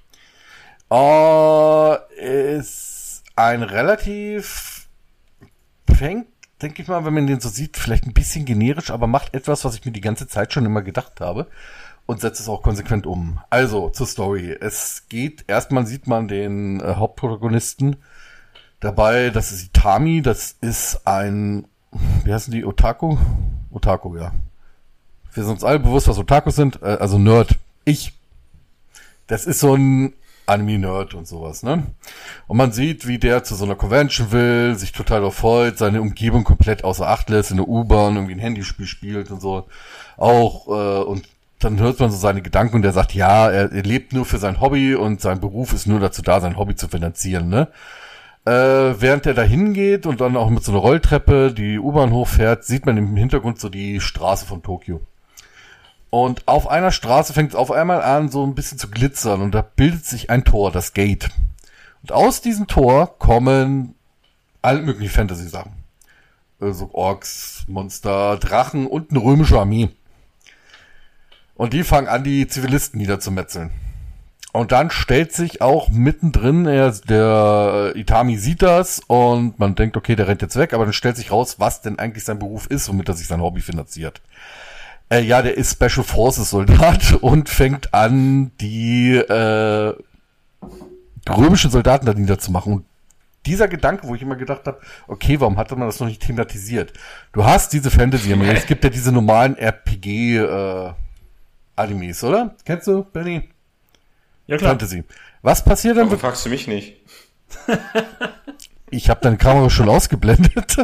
Äh, ist ein relativ, fängt, denke ich mal, wenn man den so sieht, vielleicht ein bisschen generisch, aber macht etwas, was ich mir die ganze Zeit schon immer gedacht habe und setzt es auch konsequent um. Also, zur Story. Es geht, erstmal sieht man den äh, Hauptprotagonisten dabei, das ist Itami, das ist ein, wie heißen die, Otaku? Otaku, ja. Wir sind uns alle bewusst, was Otakus sind, äh, also Nerd. Ich. Das ist so ein Anime-Nerd und sowas, ne? Und man sieht, wie der zu so einer Convention will, sich total erfreut, seine Umgebung komplett außer Acht lässt, in der U-Bahn irgendwie ein Handyspiel spielt und so. Auch, äh, und dann hört man so seine Gedanken und der sagt, ja, er, er lebt nur für sein Hobby und sein Beruf ist nur dazu da, sein Hobby zu finanzieren, ne? Äh, während er da hingeht und dann auch mit so einer Rolltreppe die U-Bahn hochfährt, sieht man im Hintergrund so die Straße von Tokio. Und auf einer Straße fängt es auf einmal an, so ein bisschen zu glitzern und da bildet sich ein Tor, das Gate. Und aus diesem Tor kommen alle möglichen Fantasy-Sachen. So Orks, Monster, Drachen und eine römische Armee. Und die fangen an, die Zivilisten niederzumetzeln. Und dann stellt sich auch mittendrin, er, der Itami sieht das und man denkt, okay, der rennt jetzt weg, aber dann stellt sich raus, was denn eigentlich sein Beruf ist, womit er sich sein Hobby finanziert. Äh, ja, der ist Special Forces Soldat und fängt an, die äh, römischen Soldaten da niederzumachen. Und dieser Gedanke, wo ich immer gedacht habe, okay, warum hatte man das noch nicht thematisiert? Du hast diese Fantasy, es gibt ja diese normalen R P G äh, Animes, oder? Kennst du, Benny? Ja, klar. Fantasy. Was passiert dann? Warum fragst du mich nicht? Ich habe deine Kamera schon ausgeblendet.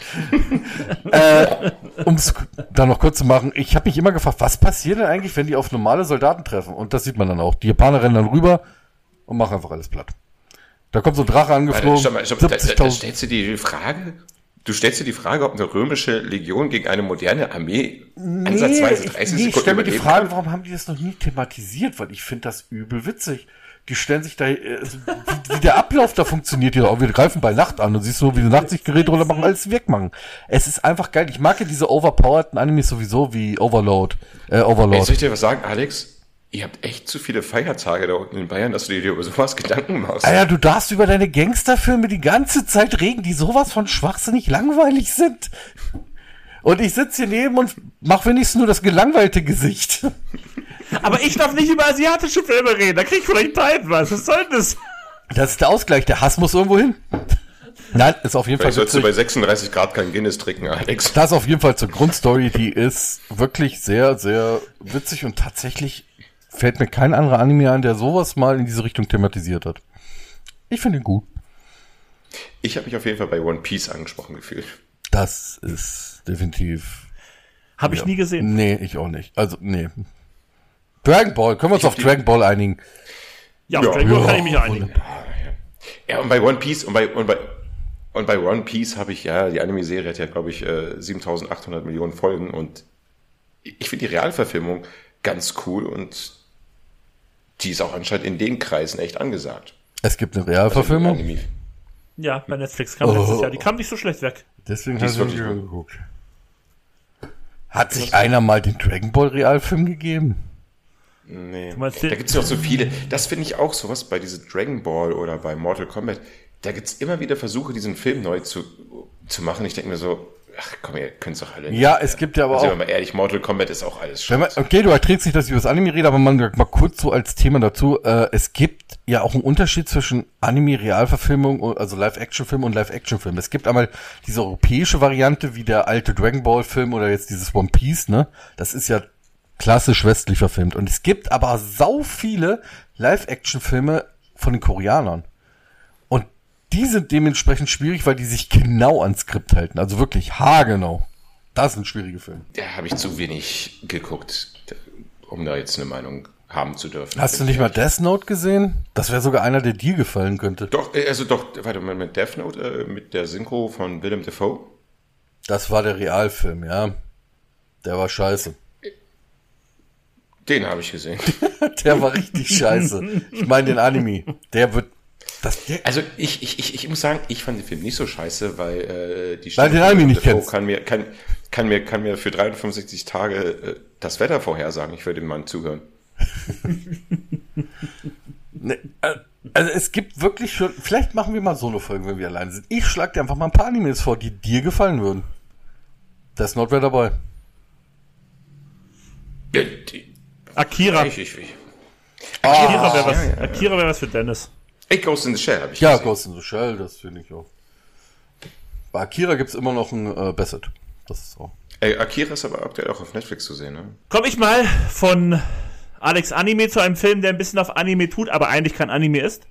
äh, um es dann noch kurz zu machen, ich habe mich immer gefragt, was passiert denn eigentlich, wenn die auf normale Soldaten treffen? Und das sieht man dann auch. Die Japaner rennen dann rüber und machen einfach alles platt. Da kommt so ein Drache angeflogen. Stopp mal, stopp, da, da, da stellst du dir die Frage, du stellst dir die Frage, ob eine römische Legion gegen eine moderne Armee nee, ansatzweise ich, dreißig nee, ich Sekunden stelle mir die überleben Frage, kann? warum haben die das noch nie thematisiert? Weil ich finde das übel witzig. Die stellen sich da, äh, wie, wie der Ablauf da funktioniert hier. Auch wir greifen bei Nacht an und siehst so, wie die Nachtsichtgeräte runter machen, alles wegmachen. Es ist einfach geil. Ich mag ja diese overpowerten Animes sowieso wie Overload. Äh, Overlord. Ey, soll ich dir was sagen, Alex? Ihr habt echt zu viele Feiertage da unten in Bayern, dass du dir über sowas Gedanken machst. Ah ja, du darfst über deine Gangsterfilme die ganze Zeit reden, die sowas von schwachsinnig langweilig sind. Und ich sitze hier neben und mach wenigstens nur das gelangweilte Gesicht. Aber ich darf nicht über asiatische Filme reden, da krieg ich vielleicht Zeit was. Was soll denn das? Das ist der Ausgleich, der Hass muss irgendwo hin. Nein, ist auf jeden Vielleicht Fall sollst du bei sechsunddreißig Grad kein Guinness trinken, Alex. Das auf jeden Fall zur Grundstory, die ist wirklich sehr, sehr witzig und tatsächlich fällt mir kein anderer Anime ein, der sowas mal in diese Richtung thematisiert hat. Ich finde ihn gut. Ich habe mich auf jeden Fall bei One Piece angesprochen gefühlt. Das ist definitiv... Habe ich ja. nie gesehen. Nee, ich auch nicht. Also, nee. Dragon Ball, können wir uns Ich auf hab die- Dragon Ball einigen? Ja, auf Ja. Dragon Ball kann Ja, ich mich einigen. Ja, und bei One Piece, und bei, und bei, und bei One Piece habe ich, ja, die Anime-Serie hat ja, glaube ich, äh, siebentausendachthundert Millionen Folgen und ich finde die Realverfilmung ganz cool und die ist auch anscheinend in den Kreisen echt angesagt. Es gibt eine Also Realverfilmung. Anime. Ja, bei Netflix kam Oh. letztes Jahr. Die kam nicht so schlecht weg. Deswegen Die habe ist ich wirklich nicht gut. geguckt. Hat sich einer mal den Dragon Ball Realfilm gegeben? Nee. Du meinst Da den- gibt's ja auch so viele. Das finde ich auch sowas bei diesem Dragon Ball oder bei Mortal Kombat. Da gibt's immer wieder Versuche, diesen Film neu zu, zu machen. Ich denke mir so, ach komm, ihr könnt's doch alle nicht. Ja, es gibt ja aber Also, auch... wenn man ehrlich, Mortal Kombat ist auch alles Wenn man, schon. okay, du erträgst nicht, dass ich über das Anime rede, aber man mal kurz so als Thema dazu. Äh, es gibt ja auch einen Unterschied zwischen Anime-Realverfilmung, also Live-Action-Film und Live-Action-Film. Es gibt einmal diese europäische Variante, wie der alte Dragon Ball-Film oder jetzt dieses One Piece, ne? Das ist ja klassisch westlich verfilmt. Und es gibt aber sau viele Live-Action-Filme von den Koreanern. Und die sind dementsprechend schwierig, weil die sich genau ans Skript halten. Also wirklich haargenau. Das sind schwierige Filme. Da habe ich zu wenig geguckt, um da jetzt eine Meinung haben zu dürfen. Hast du nicht mal Death Note gesehen? Das wäre sogar einer, der dir gefallen könnte. Doch, äh, also doch, warte mal, mit Death Note, äh, mit der Synchro von Willem Dafoe? Das war der Realfilm, ja. Der war scheiße. Den habe ich gesehen. Der war richtig scheiße. Ich meine den Anime. Der wird... Das, der, Also ich, ich, ich, ich muss sagen, ich fand den Film nicht so scheiße, weil äh, die Weil du den von Anime Willem nicht Dafoe kennst. kann mir, kann, kann mir, kann mir für dreihundertfünfundsechzig Tage äh, das Wetter vorhersagen. Ich würde dem Mann zuhören. ne, äh, also es gibt wirklich schon... Vielleicht machen wir mal Solo-Folgen, wenn wir alleine sind. Ich schlag dir einfach mal ein paar Animes vor, die dir gefallen würden. Death Note wäre dabei. Ja, die, Akira. ich, ich, ich. Akira wäre was, ja, ja, ja. Akira wär was für Dennis. Ey, Ghost in the Shell habe ich Ja, gesehen. Ghost in the Shell, das finde ich auch. Bei Akira gibt's immer noch ein äh, Bassett. Das ist auch... Ey, Akira ist aber aktuell auch auf Netflix zu sehen, ne? Komm ich mal von Alex Anime zu einem Film, der ein bisschen auf Anime tut, aber eigentlich kein Anime ist.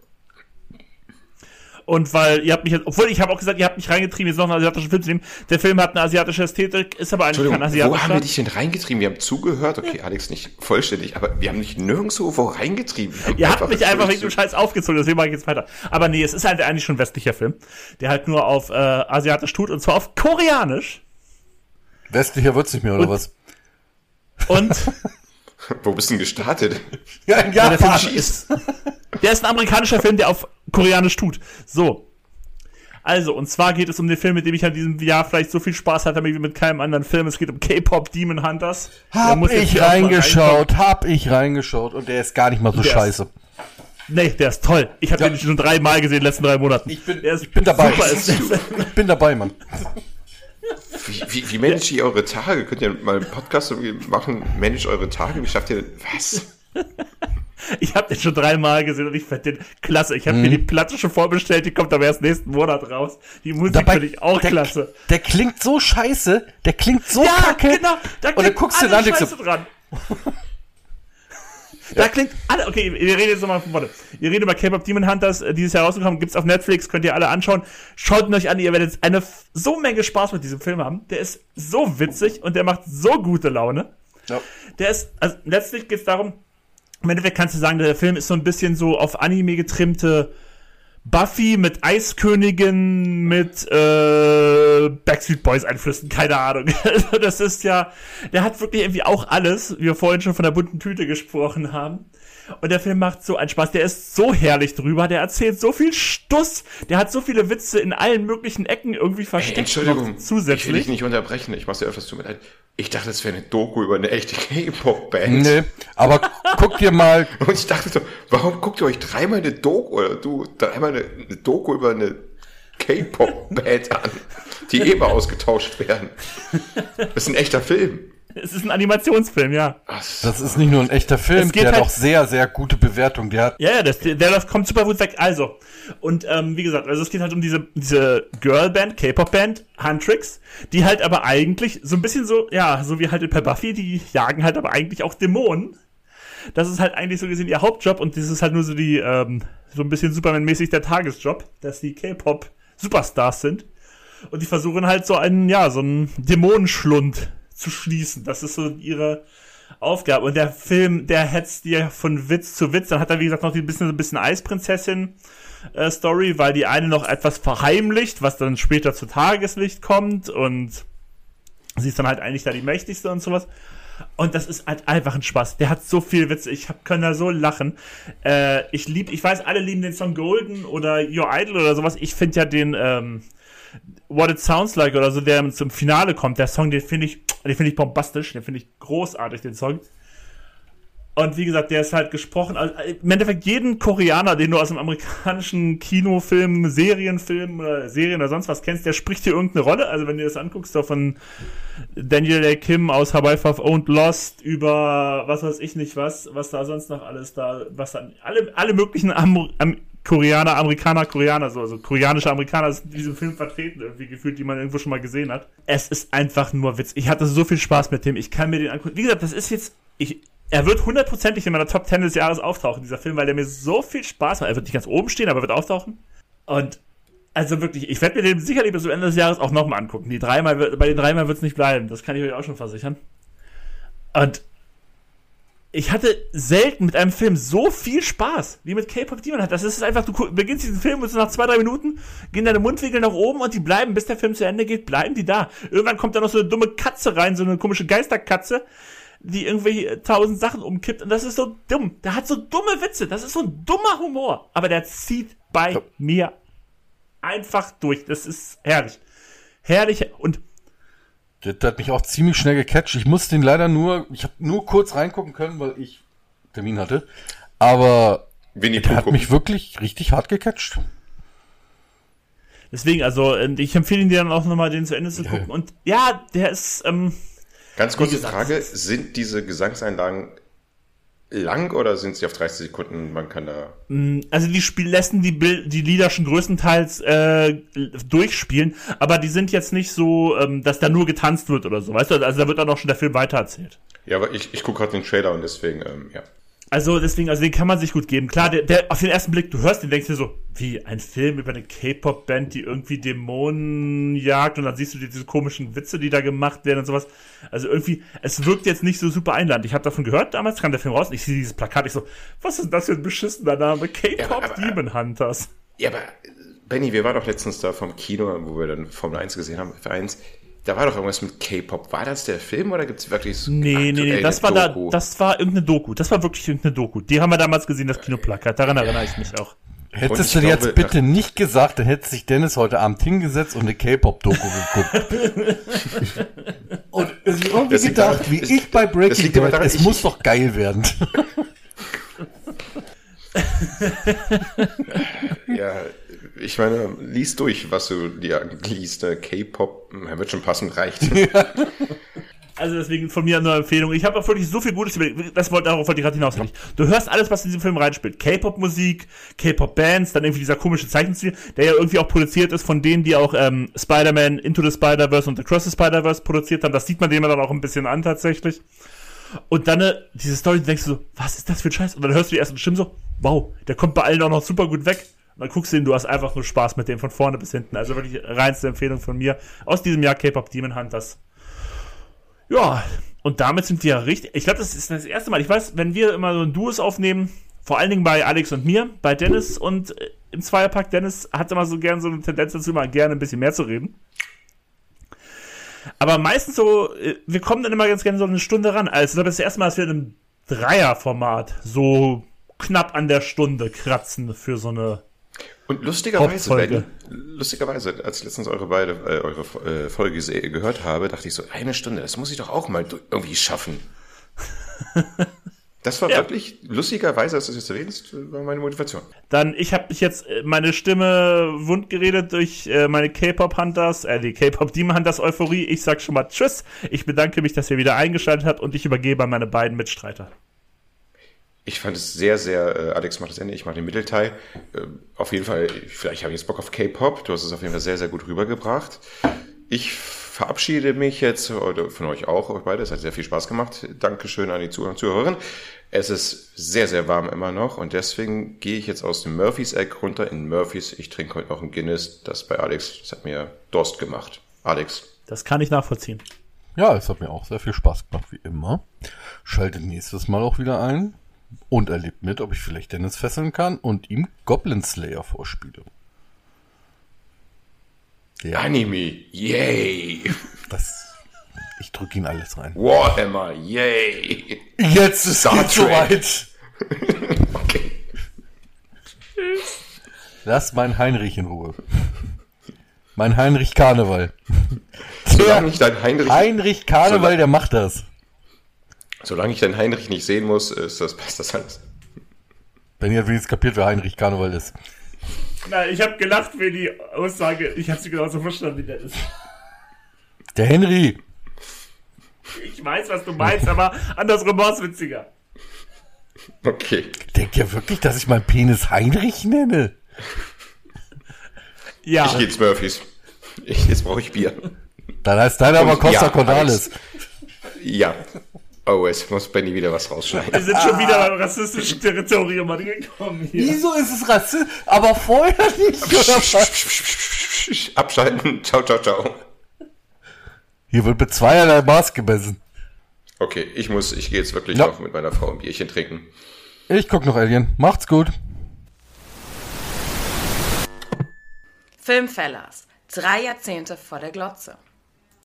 Und weil ihr habt mich, jetzt, obwohl ich habe auch gesagt, ihr habt mich reingetrieben, jetzt noch einen asiatischen Film zu nehmen. Der Film hat eine asiatische Ästhetik, ist aber eigentlich kein Entschuldigung, wo asiatischer. haben wir dich denn reingetrieben? Wir haben zugehört, okay, Alex nicht vollständig, aber wir haben dich nirgendwo wo reingetrieben. Wir haben Ihr habt mich einfach wegen zu- dem Scheiß aufgezogen, deswegen mache ich jetzt weiter. Aber nee, es ist halt eigentlich schon ein westlicher Film, der halt nur auf äh, asiatisch tut, und zwar auf koreanisch. Westlicher wird's nicht mehr, oder Und- was? Und Wo bist du denn gestartet? Ja, in der Film Japan. ist, der ist ein amerikanischer Film, der auf koreanisch tut. So. Also, und zwar geht es um den Film, mit dem ich an diesem Jahr vielleicht so viel Spaß hatte wie mit keinem anderen Film. Es geht um K-Pop Demon Hunters. Der Hab muss jetzt ich hier auch mal reingeschaut, hab ich reingeschaut und der ist gar nicht mal so Der ist- scheiße. Nee, der ist toll. Ich habe Ja. den schon dreimal gesehen in den letzten drei Monaten. Ich bin- der ist ich bin dabei. Super ist der. Ich bin dabei, Mann. Wie, wie, wie managt ihr eure Tage? Könnt ihr mal einen Podcast irgendwie machen? Manage eure Tage? Wie schafft ihr denn? Was? Ich habe den schon dreimal gesehen und ich fand den klasse. Ich habe Mhm. mir die Platte schon vorbestellt, die kommt aber erst nächsten Monat raus. Die Musik Dabei, finde ich auch der, klasse. Der klingt so scheiße, der klingt so Ja, kacke. genau. Da Und dann klingt guckst du alle dann und denkst Scheiße dran. Da klingt alle, okay, wir reden jetzt nochmal von vorne. Wir reden über K-Pop Demon Hunters, äh, dieses Jahr rausgekommen, gibt's auf Netflix, könnt ihr alle anschauen. Schaut ihn euch an, ihr werdet eine f- so Menge Spaß mit diesem Film haben. Der ist so witzig und der macht so gute Laune. Ja. Der ist, also letztlich geht's darum, im Endeffekt kannst du sagen, der Film ist so ein bisschen so auf Anime getrimmte Buffy mit Eiskönigin, mit äh, Backstreet Boys Einflüssen, keine Ahnung. Also das ist ja, der hat wirklich irgendwie auch alles, wie wir vorhin schon von der bunten Tüte gesprochen haben. Und der Film macht so einen Spaß. Der ist so herrlich drüber. Der erzählt so viel Stuss. Der hat so viele Witze in allen möglichen Ecken irgendwie versteckt. Hey, Entschuldigung, zusätzlich. Ich will dich nicht unterbrechen. Ich mach's dir öfters, tut mir leid. Ich dachte, das wäre eine Doku über eine echte K-Pop-Band. Nee, aber guck dir mal... Und ich dachte so, warum guckt ihr euch dreimal eine Doku, oder du, dreimal eine, eine Doku über eine K-Pop-Band an, die eh mal ausgetauscht werden? Das ist ein echter Film. Es ist ein Animationsfilm, ja. Das ist nicht nur ein echter Film, der halt hat auch sehr, sehr gute Bewertung. Der hat ja, ja, das, der, der kommt super gut weg. Also, und ähm, wie gesagt, also es geht halt um diese, diese Girlband, K-Pop-Band, Huntrix, die halt aber eigentlich so ein bisschen so, ja, so wie halt bei Buffy, die jagen halt aber eigentlich auch Dämonen. Das ist halt eigentlich so gesehen ihr Hauptjob und das ist halt nur so die, ähm, so ein bisschen Superman-mäßig der Tagesjob, dass die K-Pop-Superstars sind. Und die versuchen halt so einen, ja, so einen Dämonenschlund zu schließen. Das ist so ihre Aufgabe. Und der Film, der hetzt dir von Witz zu Witz. Dann hat er, wie gesagt, noch ein bisschen so ein bisschen Eisprinzessin-Story, äh, weil die eine noch etwas verheimlicht, was dann später zu Tageslicht kommt. Und sie ist dann halt eigentlich da die Mächtigste und sowas. Und das ist halt einfach ein Spaß. Der hat so viel Witze. Ich hab, kann da so lachen. Äh, ich lieb, ich weiß, alle lieben den Song Golden oder Your Idol oder sowas. Ich finde ja den, ähm, What It Sounds Like oder so, der zum Finale kommt, der Song, den finde ich, den finde ich bombastisch, den finde ich großartig, den Song. Und wie gesagt, der ist halt gesprochen, also im Endeffekt jeden Koreaner, den du aus dem amerikanischen Kinofilm, Serienfilm oder Serien oder sonst was kennst, der spricht hier irgendeine Rolle. Also wenn du das anguckst, so von Daniel Day Kim aus Hawaii Five-O und Lost über was weiß ich nicht was, was da sonst noch alles da, was dann, alle, alle möglichen Am- Am- Koreaner, Amerikaner, Koreaner, so, also koreanische Amerikaner sind in diesem Film vertreten, irgendwie gefühlt, die man irgendwo schon mal gesehen hat. Es ist einfach nur Witz. Ich hatte so viel Spaß mit dem, ich kann mir den angucken. Wie gesagt, das ist jetzt, ich, er wird hundertprozentig in meiner Top Ten des Jahres auftauchen, dieser Film, weil der mir so viel Spaß macht. Er wird nicht ganz oben stehen, aber wird auftauchen. Und, also wirklich, ich werde mir den sicherlich bis zum Ende des Jahres auch nochmal angucken. Die dreimal, bei den dreimal wird es nicht bleiben, das kann ich euch auch schon versichern. Und, ich hatte selten mit einem Film so viel Spaß, wie mit K-Pop Demon Hunters. Das ist einfach, du beginnst diesen Film und so nach zwei, drei Minuten gehen deine Mundwinkel nach oben und die bleiben, bis der Film zu Ende geht, bleiben die da. Irgendwann kommt da noch so eine dumme Katze rein, so eine komische Geisterkatze, die irgendwelche tausend Sachen umkippt und das ist so dumm. Der hat so dumme Witze, das ist so ein dummer Humor, aber der zieht bei ja. mir einfach durch. Das ist herrlich. Herrlich und das hat mich auch ziemlich schnell gecatcht. Ich musste den leider nur, ich habe nur kurz reingucken können, weil ich Termin hatte. Aber der hat mich wirklich richtig hart gecatcht. Deswegen, also ich empfehle ihn dir dann auch nochmal, den zu Ende zu gucken. Ja. Und ja, der ist... Ähm, Ganz kurze Frage, sind diese Gesangseinlagen lang oder sind sie auf dreißig Sekunden? Man kann da... Also die Spiel lassen die, Bild, die Lieder schon größtenteils äh, durchspielen, aber die sind jetzt nicht so, ähm, dass da nur getanzt wird oder so, weißt du? Also da wird dann auch schon der Film weitererzählt. Ja, aber ich, ich gucke gerade den Trailer und deswegen, ähm, ja. Also deswegen, also den kann man sich gut geben. Klar, der, der auf den ersten Blick, du hörst den, denkst dir so, wie ein Film über eine K-Pop-Band, die irgendwie Dämonen jagt und dann siehst du diese komischen Witze, die da gemacht werden und sowas. Also irgendwie, es wirkt jetzt nicht so super einladend. Ich habe davon gehört, damals kam der Film raus und ich sehe dieses Plakat, ich so, was ist das für ein beschissener Name? K-Pop ja, Demon Hunters. Ja, aber Benny, wir waren doch letztens da vom Kino, wo wir dann Formel eins gesehen haben, F eins. Da war doch irgendwas mit K-Pop. War das der Film oder gibt es wirklich so Nee, nee, nee, das war Doku? da, das war irgendeine Doku. Das war wirklich irgendeine Doku. Die haben wir damals gesehen, das Kinoplakat. Daran erinnere ich mich auch. Hättest du dir jetzt bitte nicht gesagt, dann hätte sich Dennis heute Abend hingesetzt und eine K-Pop-Doku geguckt. Und irgendwie das gedacht, daran, wie es, ich bei Breaking Bad, daran, es ich, muss doch geil werden. Ja, ich meine, lies durch, was du dir liest. K-Pop, wird schon passend, reicht. Ja. Also deswegen von mir eine Empfehlung. Ich habe auch wirklich so viel Gutes überlegt. Das wollte, darauf wollte ich gerade hinaus. Ja. Du hörst alles, was in diesem Film reinspielt. K-Pop-Musik, K-Pop-Bands, dann irgendwie dieser komische Zeichenstil, der ja irgendwie auch produziert ist von denen, die auch ähm, Spider-Man, Into the Spider-Verse und Across the Spider-Verse produziert haben. Das sieht man dem dann auch ein bisschen an tatsächlich. Und dann äh, diese Story, du denkst du so, was ist das für ein Scheiß? Und dann hörst du die ersten Stimmen so, wow, der kommt bei allen auch noch super gut weg. Und dann guckst du ihn, du hast einfach nur Spaß mit dem von vorne bis hinten. Also wirklich reinste Empfehlung von mir aus diesem Jahr K-Pop Demon Hunters. Ja, und damit sind wir richtig. Ich glaube, das ist das erste Mal. Ich weiß, wenn wir immer so ein Duos aufnehmen, vor allen Dingen bei Alex und mir, bei Dennis und äh, im Zweierpack, Dennis hat immer so gern so eine Tendenz dazu, mal gerne ein bisschen mehr zu reden. Aber meistens so, äh, wir kommen dann immer ganz gerne so eine Stunde ran. Also ich glaube, das ist das erste Mal, dass wir in einem Dreierformat so knapp an der Stunde kratzen für so eine Und lustigerweise, Hauptfolge. wenn, lustigerweise, als ich letztens eure beide äh, eure äh, Folge se- gehört habe, dachte ich so, eine Stunde, das muss ich doch auch mal du- irgendwie schaffen. Das war Ja. wirklich, lustigerweise, als du es jetzt erwähnst, war meine Motivation. Dann, ich habe mich jetzt äh, meine Stimme wund geredet durch äh, meine K-Pop-Hunters, äh, die K-Pop-Demon-Hunters-Euphorie. Ich sag schon mal Tschüss. Ich bedanke mich, dass ihr wieder eingeschaltet habt und ich übergebe an meine beiden Mitstreiter. Ich fand es sehr, sehr, äh, Alex macht das Ende, ich mache den Mittelteil. Äh, auf jeden Fall, vielleicht habe ich jetzt Bock auf K-Pop. Du hast es auf jeden Fall sehr, sehr gut rübergebracht. Ich verabschiede mich jetzt, oder von euch auch, euch beide. Es hat sehr viel Spaß gemacht. Dankeschön an die Zuhörer und Zuhörerinnen. Es ist sehr, sehr warm immer noch und deswegen gehe ich jetzt aus dem Murphys Egg runter in Murphys. Ich trinke heute noch ein Guinness. Das bei Alex, das hat mir Durst gemacht. Alex. Das kann ich nachvollziehen. Ja, es hat mir auch sehr viel Spaß gemacht, wie immer. Schaltet nächstes Mal auch wieder ein und erlebt mit, ob ich vielleicht Dennis fesseln kann und ihm Goblin Slayer vorspiele. Ja, Anime, yay! das, ich drücke ihn alles rein. Warhammer, yay! Jetzt ist Star es Trek. soweit. Okay. Lass meinen Heinrich in Ruhe. Mein Heinrich Karneval. Solange ich dein Heinrich, Heinrich Karneval, Solange- der macht das. solange ich deinen Heinrich nicht sehen muss, ist das, passt das alles. Wenn ihr wenigstens kapiert, wer Heinrich Karneval ist. Nein, ich habe gelacht für die Aussage. Ich habe sie genauso verstanden wie Dennis. Der Henry. Ich weiß, was du meinst, aber andersrum war es witziger. Okay. Denkt ihr wirklich, dass ich meinen Penis Heinrich nenne? Ja, Ich gehe ins Murphys. Ich, jetzt brauche ich Bier. Dann heißt deiner aber Und Costa ja, Cordalis. Ja. Oh, jetzt muss Benny wieder was wir rausschneiden. sind schon wieder beim rassistischen Territorium angekommen hier. Wieso ist es rassistisch? Aber vorher nicht, oder was? Abschalten. Ciao, ciao, ciao. Hier wird mit zweierlei Maß gemessen. Okay, ich muss, ich gehe jetzt wirklich Ja. noch mit meiner Frau ein Bierchen trinken. Ich guck noch Alien. Macht's gut. Filmfellers. Drei Jahrzehnte vor der Glotze.